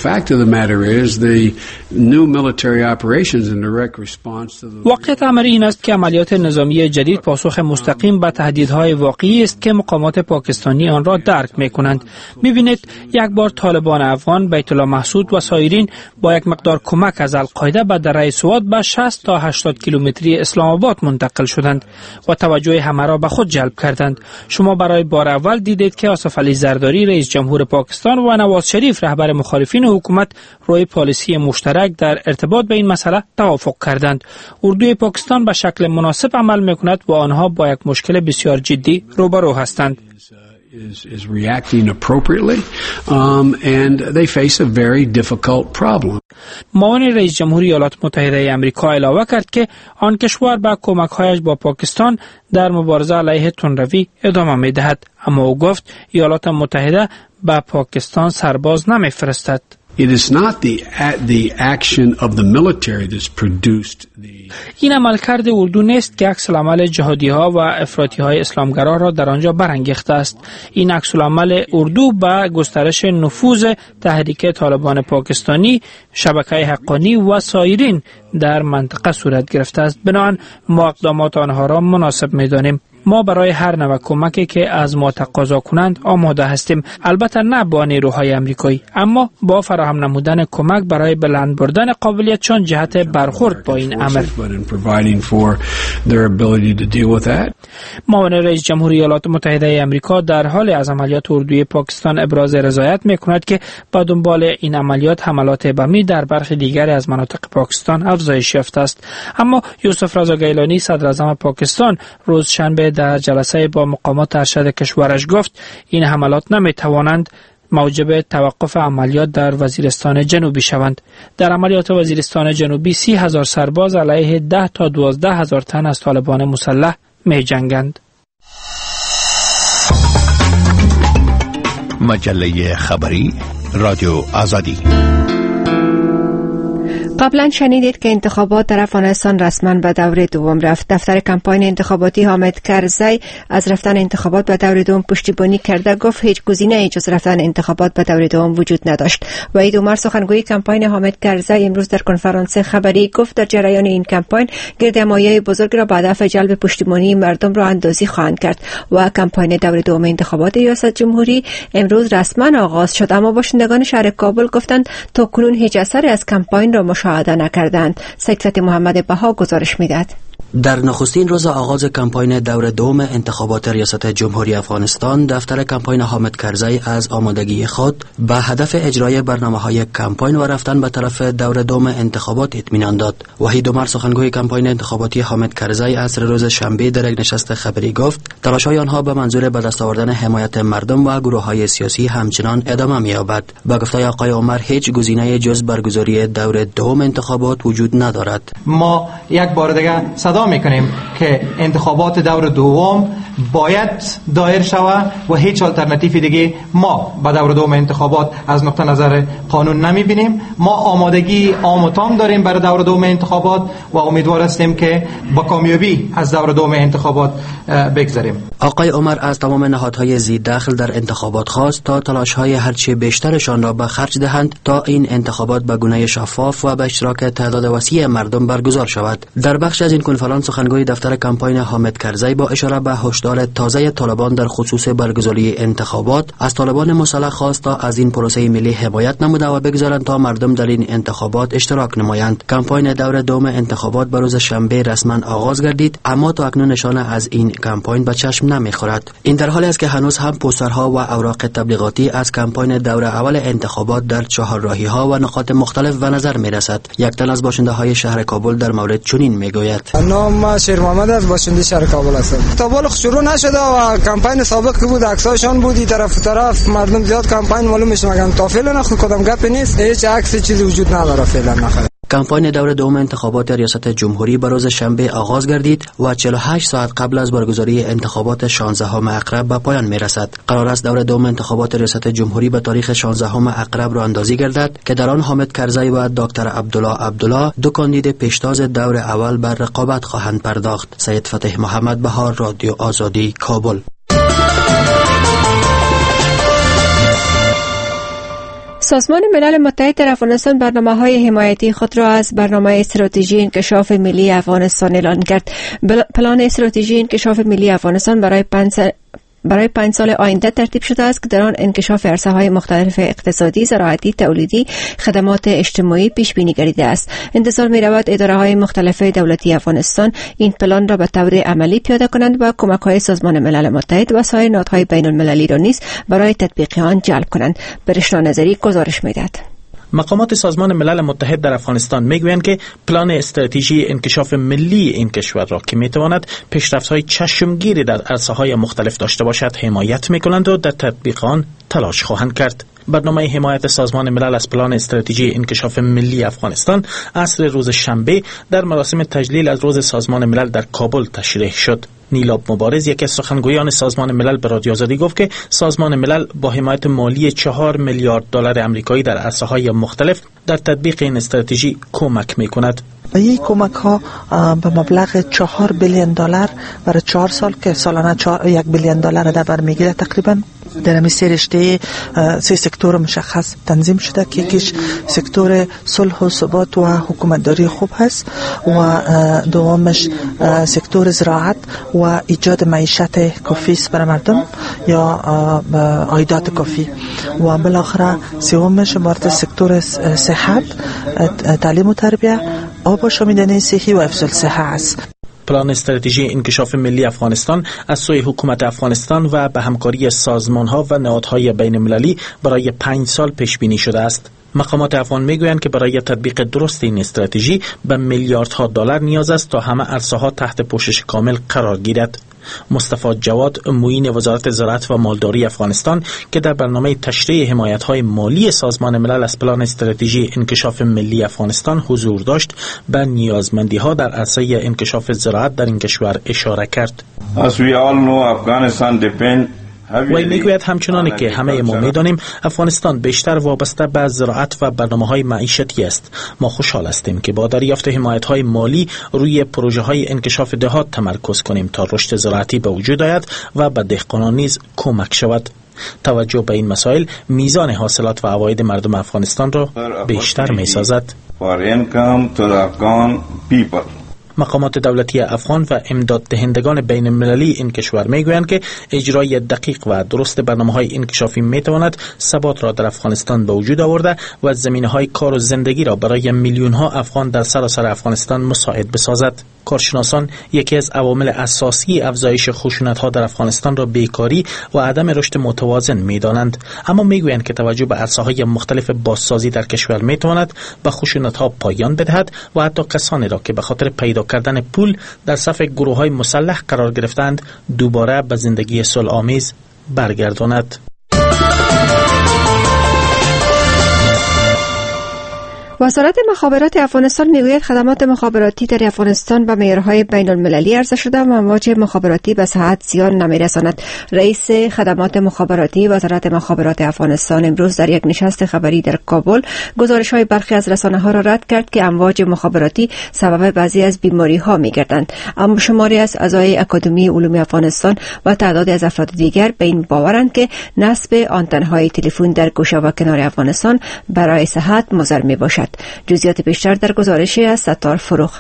واقعیت امر این است که عملیات نظامی جدید پاسخ مستقیم به تهدیدهای واقعی است که مقامات پاکستانی آن را درک میکنند. میبینید یک بار طالبان افغان، بیت الله محسود و سایرین با یک مقدار کمک از القاعده به دره سوات به شصت تا هشتاد کیلومتری اسلام آباد منتقل شدند و توجه همه را به خود جلب کردند. شما برای بار اول دیدید که آصف علی زرداری رئیس جمهور پاکستان و نواز شریف رهبر مخالفین حکومت روی پالیسی مشترک در ارتباط به این مسئله توافق کردند. اردوی پاکستان به شکل مناسب عمل میکند و آنها با یک مشکل بسیار جدی روبرو هستند. Is, is reacting appropriately, um, and they face a very difficult problem. معاون رئیس جمهور ایالات متحده آمریکا علاوه کرد که آن کشور با کمک‌هایش با پاکستان در مبارزه علیه تندروی ادامه می‌دهد، اما او گفت ایالات متحده به پاکستان سرباز نمی‌فرستد. It is not the the action of the military that's produced the این عملکرد اردو نیست که عکس العمل جهادی‌ها و افراطی‌های اسلامگرا را در آنجا برانگیخته است. این عکس العمل اردو به گسترش نفوذ تحریک طالبان پاکستانی، شبکه حقانی و سایرین در منطقه صورت گرفته است. بنابراین ما اقدامات آنها را مناسب می‌دانیم. ما برای هر نوع کمکی که از ما تقاضا کنند آماده هستیم، البته نه با نیروهای آمریکایی، اما با فراهم نمودن کمک برای بلند بردن قابلیتشان جهت برخورد با این امر. معاون رئیس جمهور ایالات متحده آمریکا در حال از عملیات اردوی پاکستان ابراز رضایت می‌کند که با دنبال این عملیات حملات بمی در برخی دیگر از مناطق پاکستان افزایش یافته است. اما یوسف رضا گیلانی صدر اعظم پاکستان روز شنبه در جلسه با مقامات ارشد کشورش گفت این حملات نمی‌توانند موجب توقف عملیات در وزیرستان جنوبی شوند. در عملیات وزیرستان جنوبی سی هزار سرباز علیه ده تا دوازده هزار تن از طالبان مسلح می جنگند. مجله خبری رادیو آزادی. قبلا شنیدید که انتخابات در افغانستان رسما به دور دوم رفت. دفتر کمپاین انتخاباتی حامد کرزی از رفتن انتخابات به دور دوم پشتیبانی کرده، گفت هیچ گزینه‌ای جز رفتن انتخابات به دور دوم وجود نداشت. وحید عمر سخنگوی کمپاین حامد کرزی امروز در کنفرانس خبری گفت در جریان این کمپاین گردهمایی بزرگ را به هدف جلب پشتیبانی مردم را اندازی خواهند کرد و کمپاین دور دوم انتخابات ریاست جمهوری امروز رسما آغاز شد، اما باشندگان شهر کابل گفتند تا کنون هیچ اثری از کمپاین را مشاهده نکردند. سید فتحی محمد بها گزارش می‌دهد. در نخستین روز آغاز کمپاین دور دوم انتخابات ریاست جمهوری افغانستان، دفتر کمپاین حامد کرزی از آمادگی خود به هدف اجرای برنامه‌های کمپاین و رفتن به طرف دور دوم انتخابات اطمینان داد. وحید عمر، سخنگوی کمپاین انتخاباتی حامد کرزی، عصر روز شنبه در یک نشست خبری گفت تلاش‌های آنها به منظور به دست آوردن حمایت مردم و گروه‌های سیاسی همچنان ادامه می‌یابد. با گفته آقای عمر، هیچ گزینه جز برگزاری دور دوم انتخابات وجود ندارد. ما یک بار دیگه صدا میکنیم که انتخابات دور دوم باید دایر شود و هیچ آلترناتیوی دیگه ما به دور دوم انتخابات از نقطه نظر قانون نمیبینیم. ما آمادگی عام و تام داریم برای دور دوم انتخابات و امیدوار هستیم که با کامیابی از دور دوم انتخابات بگذریم. آقای عمر از تمام نهادهای زیر دخل در انتخابات خواست تا تلاش‌های هرچه بیشترشان را به خرج دهند تا این انتخابات به گونه شفاف و به اشتراک تعداد وسیع مردم برگزار شود. در بخش از این کنفرانس سخنگوی دفتر کمپاین حامد کرزی با اشاره به هشدار تازه طالبان در خصوص برگزاری انتخابات از طالبان مسلح خواست تا از این پروسه ملی حمایت نموده و بگذارند تا مردم در این انتخابات اشتراک نمایند. کمپاین دور دوم انتخابات به روز شنبه رسما آغاز گردید، اما تا اکنون نشانه از این کمپاین به چشم نمیخورد. این در حالی است که هنوز هم پوسترها و اوراق تبلیغاتی از کمپاین دور اول انتخابات در چهارراهی‌ها و نقاط مختلف به نظر میرسد. یک تن از باشنده‌های شهر کابل در مورد چنین میگوید: نام شیر محمد از باشنده شهر کابل هستم. تا بالا شروع نشده و کمپاین سابق که بود عکساشون بودی طرف طرف مردم زیاد کمپاین معلوم میشه، مگم تا فعلا نه کدام گپ نیست، هیچ عکس چیزی وجود نداره فعلا. نخیر کمپاین دور دوم انتخابات ریاست جمهوری به روز شنبه آغاز گردید و چهل و هشت ساعت قبل از برگزاری انتخابات شانزدهم اکرب به پایان میرسد. قرار است دور دوم انتخابات ریاست جمهوری به تاریخ شانزدهم اکرب راه اندازی گردد که در آن حامد کرزی و دکتر عبدالله عبدالله، دو کاندید پیشتاز دور اول، بر رقابت خواهند پرداخت. سید فتح محمد بهار، رادیو آزادی، کابل. سازمان ملل متحد در افغانستان برنامه‌های حمایتی خود را از برنامه استراتژی انکشاف ملی افغانستان اعلان کرد. پلان استراتژی انکشاف ملی افغانستان برای پنج برای پنج سال آینده ترتیب شده است که در آن انکشاف عرصه‌های مختلف اقتصادی، زراعتی، تولیدی، خدمات اجتماعی پیش بینی گردیده است. انتظار می‌رود اداره‌های مختلف دولتی افغانستان این پلان را به طور عملی پیاده کنند و کمک‌های سازمان ملل متحد و سایر نهادهای بین‌المللی را نیز برای تطبیق آن جلب کنند. برشنا نظری گزارش می‌دهد. مقامات سازمان ملل متحد در افغانستان میگویند که پلان استراتژی انکشاف ملی این کشور را که میتواند پیشرفت‌های چشمگیری در عرصه‌های مختلف داشته باشد حمایت میکنند و در تطبیق آن تلاش خواهند کرد. برنامه حمایت سازمان ملل از پلان استراتژی انکشاف ملی افغانستان عصر روز شنبه در مراسم تجلیل از روز سازمان ملل در کابل تشریح شد. نیلاب مبارز، یکی از سخنگویان سازمان ملل، به رادیو آزادی گفت که سازمان ملل با حمایت مالی چهار میلیارد دلار آمریکایی در عرصه‌های مختلف در تطبیق این استراتژی کمک می‌کند. این کمک ها به مبلغ چهار بیلیون دلار برای چهار سال که سالانه یک بیلیون دلار در بر میگیره تقریبا در همین سه رشته سه سکتور مشخص تنظیم شده که یکیش سکتور صلح و ثبات و حکومتداری خوب هست و دومش سکتور زراعت و ایجاد معیشت کافی است برای مردم یا عایدات کافی و بالاخره سومش مورد سکتور صحت، تعلیم و تربیت، آب و شامیدنی صحی و افضل صحت است. پلان استراتژی انکشاف ملی افغانستان از سوی حکومت افغانستان و به همکاری سازمان‌ها و نهادهای بین‌المللی برای پنج سال پیش بینی شده است. مقامات افغان میگویند که برای تطبیق درست این استراتژی به میلیاردها دلار نیاز است تا همه عرصه‌ها تحت پوشش کامل قرار گیرد. مصطفی جواد، معین وزارت زراعت و مالداری افغانستان که در برنامه تشریح حمایت‌های مالی سازمان ملل از پلان استراتژی انکشاف ملی افغانستان حضور داشت، به نیازمندی‌ها در عرصه انکشاف زراعت در این کشور اشاره کرد. As we all know, Afghanistan depend وی میگوید همچنانی که همه ما میدانیم افغانستان بیشتر وابسته به زراعت و برنامه‌های معیشتی است. ما خوشحال هستیم که با دریافت حمایت‌های مالی روی پروژه‌های انکشاف دهات تمرکز کنیم تا رشد زراعتی به وجود آید و به دهقانان نیز کمک شود. توجه به این مسائل میزان حاصلات و عواید مردم افغانستان را بیشتر می‌سازد. مقامات دولتی افغان و امداد دهندگان بین المللی این کشور میگویند که اجرای دقیق و درست برنامه‌های انکشافی میتواند ثبات را در افغانستان به وجود آورده و زمینه‌های کار و زندگی را برای میلیون‌ها افغان در سراسر افغانستان مساعد بسازد. کارشناسان یکی از عوامل اساسی افزایش خشونت‌ها در افغانستان را بیکاری و عدم رشد متوازن می‌دانند، اما می‌گویند که توجه به عرصه‌های مختلف بازسازی در کشور می‌تواند به خشونت‌ها پایان بدهد و حتی کسانی را که به خاطر پیدا کردن پول در صف گروه‌های مسلح قرار گرفتند دوباره به زندگی صلح‌آمیز برگرداند. وزارت مخابرات افغانستان میگوید خدمات مخابراتی در افغانستان به معیارهای بین المللی عرضه شده و امواج مخابراتی به صحت زیان نمیرساند. رئیس خدمات مخابراتی وزارت مخابرات افغانستان امروز در یک نشست خبری در کابل گزارش‌های برخی از رسانه‌ها را رد کرد که امواج مخابراتی سبب بعضی از بیماری‌ها می‌گردند. اما شماری از اعضای اکادمی علوم افغانستان و تعدادی از افراد دیگر به این باورند که نصب آنتن‌های تلفن در گوشه و کنار افغانستان برای صحت مضر میباشد. جزئیات بیشتر در گزارشی از ستار فروغ.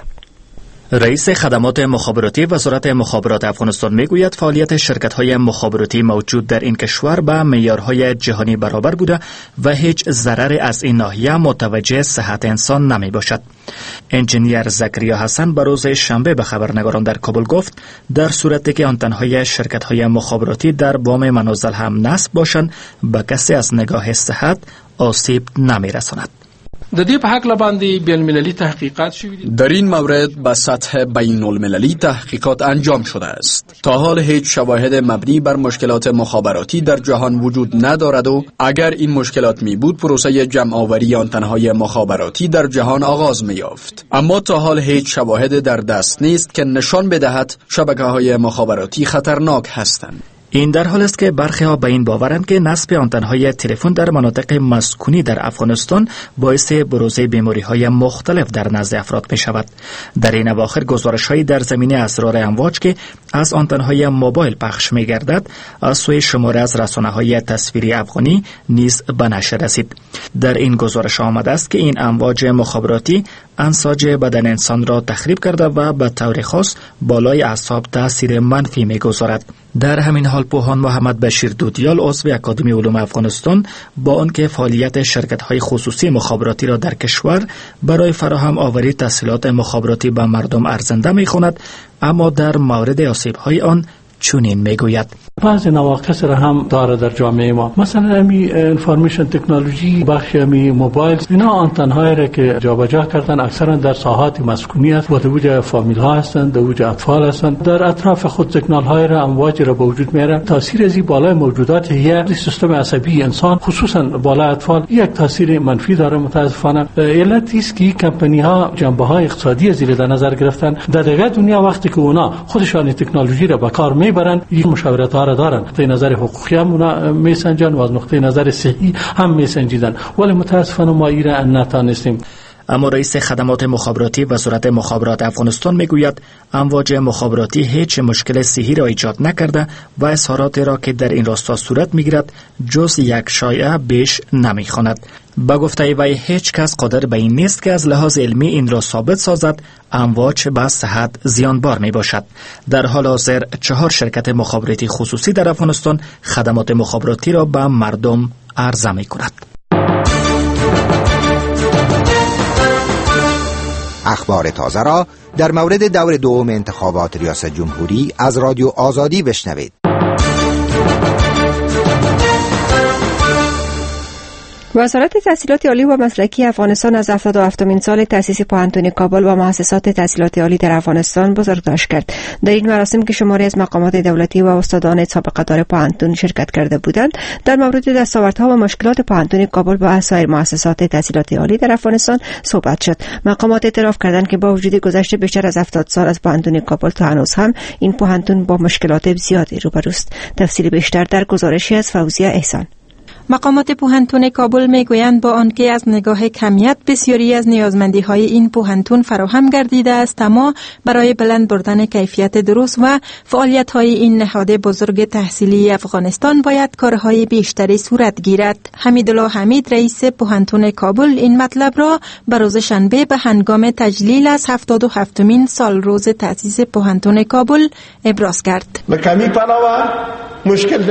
رئیس خدمات مخابراتی وزارت مخابرات افغانستان میگوید فعالیت شرکت‌های مخابراتی موجود در این کشور به معیارهای جهانی برابر بوده و هیچ ضرری از این ناحیه متوجه صحت انسان نمی باشد. انجینیر زکریا حسن به روز شنبه به خبرنگاران در کابل گفت در صورتی که آنتن‌های شرکت‌های مخابراتی در بام منازل هم نصب باشند به کسی از نگاه صحت آسیب نمی‌رساند. د دې په حق باندې بین المللي تحقیقات شوي دي. در این مورد به سطح بین المللی تحقیقات انجام شده است. تا حال هیچ شواهد مبنی بر مشکلات مخابراتی در جهان وجود ندارد و اگر این مشکلات می بود پروسه جمع آوری آنتن‌های مخابراتی در جهان آغاز می یافت. اما تا حال هیچ شواهد در دست نیست که نشان بدهد شبکه‌های مخابراتی خطرناک هستند. این در حال است که برخی ها به این باورند که نصب آنتن‌های تلفن در مناطق مسکونی در افغانستان باعث بروز بیماری‌های مختلف در نزد افراد می شود. در این اواخر گزارش‌هایی در زمینه اسرار امواج که از آنتن‌های موبایل پخش می گردد از سوی شماره از رسانه‌های تصویری افغانی نیز به نشر رسید. در این گزارش آمده است که این امواج مخابراتی انساج بدن انسان را تخریب کرده و به طور خاص بالای اعصاب تاثیر منفی می‌گذارد. در همین حال پوهان محمد بشیر دودیال عضو اکادمی علوم افغانستان با آنکه فعالیت شرکت‌های خصوصی مخابراتی را در کشور برای فراهم آوری تسهیلات مخابراتی به مردم ارزنده می‌خواند، اما در مورد آسیب‌های آن چنین میگوید: بعضی نواقص را هم داره در جامعه ما. مثلا امی انفارمیشن تکنولوژی، بخش امی موبایل، اینا آنتن‌هایی را که جابجا کردن اکثرا در ساحات مسکونی است و در وجه فامیل ها هستند، در وجه اطفال هستند. در اطراف خود سیگنال های را امواج را به وجود میاره. تاثیر از بالای موجودات یک سیستم عصبی انسان خصوصا بالای اطفال یک تاثیر منفی داره. متاسفانه علت است که کمپانی ها جنبه های اقتصادی از در نظر گرفتن. در دیگر دنیا وقتی که اونا خودشان تکنولوژی را به کار میبرن، این مشاورت ها را دارن، نقطه نظر حقوقی هم اونا میسنجن و از نقطه نظر صحی هم میسنجیدن، ولی متاسفانه ما ایره نتانستیم. اما رئیس خدمات مخابراتی وزارت مخابرات افغانستان میگوید امواج مخابراتی هیچ مشکل صحی را ایجاد نکرده و اظهارات را که در این راستا صورت میگیرد جز یک شایعه بیش نمیخواند. با گفته وی هیچ کس قادر به این نیست که از لحاظ علمی این را ثابت سازد امواج به صحت زیانبار می باشد. در حال حاضر چهار شرکت مخابراتی خصوصی در افغانستان خدمات مخابراتی را به مردم عرضه می کند. اخبار تازه را در مورد دور دوم انتخابات ریاست جمهوری از رادیو آزادی بشنوید. وزارت تحصیلات عالی و مسلکی افغانستان از هفتاد و هفتمین سال تأسیس پوهنتون کابل و مؤسسات تحصیلات عالی در افغانستان بزرگداشت کرد. در این مراسم که شماری از مقامات دولتی و استادان سابقه‌دار پوهنتون شرکت کرده بودند، در مورد دستاوردها و مشکلات پوهنتون کابل و سایر مؤسسات تحصیلات عالی در افغانستان صحبت شد. مقامات اعتراف کردند که با وجود گذشت بیشتر از هفتاد سال از پوهنتون کابل تا هنوز هم این پوهنتون با مشکلات زیادی روبروست. تفصیل بیشتر در گزارشی از فوزیه احسان. مقامات پوهنتون کابل میگویند با آنکه از نگاه کمیت بسیاری از نیازمندی‌های این پوهنتون فراهم گردیده است، اما برای بلند بردن کیفیت درست و فعالیت‌های این نهاد بزرگ تحصیلی افغانستان باید کارهای بیشتری صورت گیرد. حمیدالله حمید رئیس پوهنتون کابل این مطلب را به روز شنبه به هنگام تجلیل از هفتاد و هفتمین سال روز تأسیس پوهنتون کابل ابراز کرد. به کمی پلاوا مشکل نه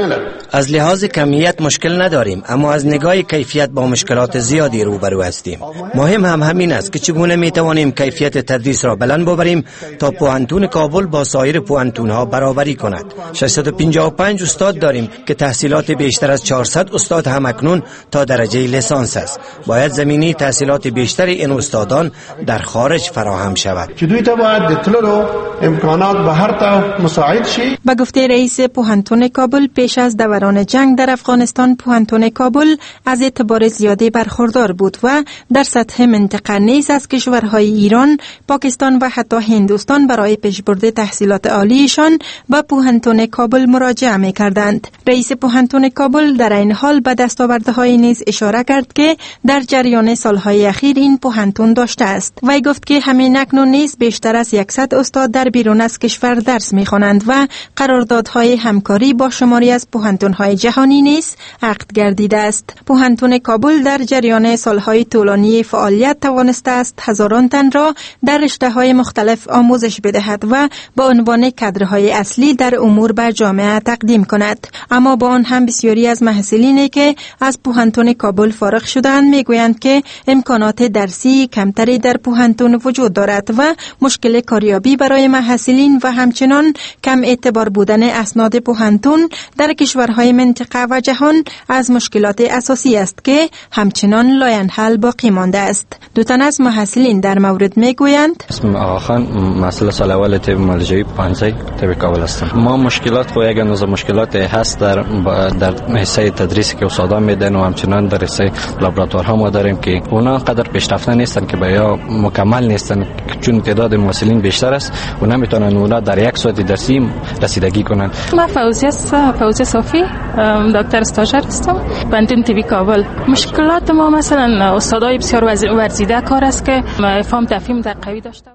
از لحاظ کمیت مشکل نداریم، اما از نگاه کیفیت با مشکلات زیادی روبرو هستیم. مهم هم همین است که چگونه می توانیم کیفیت تدریس را بلند ببریم تا پوهنتون کابل با سایر پوهنتون‌ها برابری کند. ششصد و پنجاه و پنج استاد داریم که تحصیلات بیشتر از چهارصد استاد هم اکنون تا درجه لیسانس است. باید زمینی تحصیلات بیشتر این استادان در خارج فراهم شود. که دوی ته باید د تللو امکانات به هر طرف مساعد شي. به گفته رئیس پوهنتون کابل، پیش از دوران جنگ در افغانستان پوهنتون کابل از اعتبار زیادی برخوردار بود و در سطح منطقه نیز از کشورهای ایران، پاکستان و حتی هندوستان برای پیشبرد تحصیلات عالیشان به پوهنتون کابل مراجعه می‌کردند. رئیس پوهنتون کابل در این حال به دستاوردهای نیز اشاره کرد که در جریان سالهای اخیر این پوهنتون داشته است. وی گفت که همین اکنون نیز بیشتر از صد استاد در بیرون از کشور درس می‌خوانند و قراردادهای همکاری با شماری از پوهنتون‌های جهانی نیز عقد گردیده است. پوهنتون کابل در جریان سالهای طولانی فعالیت توانسته است هزاران تن را در رشته‌های مختلف آموزش بدهد و با عنوان کادرهای اصلی در امور به جامعه تقدیم کند. اما با آن هم بسیاری از محصلینی که از پوهنتون کابل فارغ شدند میگویند که امکانات درسی کمتری در پوهنتون وجود دارد و مشکل کاریابی برای محصلین و همچنان کم اعتبار بودن اسناد پوهنتون در کشورهای منطقه و جهان از مشکلات اساسی است که همچنان لاینحل باقی مانده است. دو تن از محصلین در مورد میگویند: اسمم آقا خان، مسئله سال اول طب مالجوی پانزی طب کابل هستم. ما مشکلات خو یک اندازه مشکلات هست در در حصه تدریسی که استادان میدن و همچنان در حصه لابراتوارها ما داریم که اونا قدر پیشرفته نیستن که بیا مکمل نیستن، چون تعداد محصلین بیشتر است و نمیتونن اونا در یک ساعت درسی رسیدگی کنن. ما فوزی است، فوزی صافی، دکتر استاژر هستم، پوهنتون طبی کابل. مشکلات ما مثلا استادای بسیار ورزیده کار است که فهم تفهیم در قوی داشته.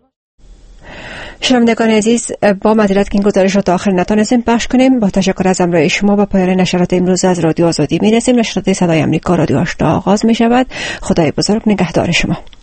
شنوندگان عزیز، با معذرت که این گزارش را تا آخر نتونستیم پخش کنیم، با تشکر از همراهی شما به پایان نشرات امروز از رادیو آزادی میرسیم. نشرات صدای آمریکا رادیو آشنا آغاز می شود. خدای بزرگ نگهدار شما.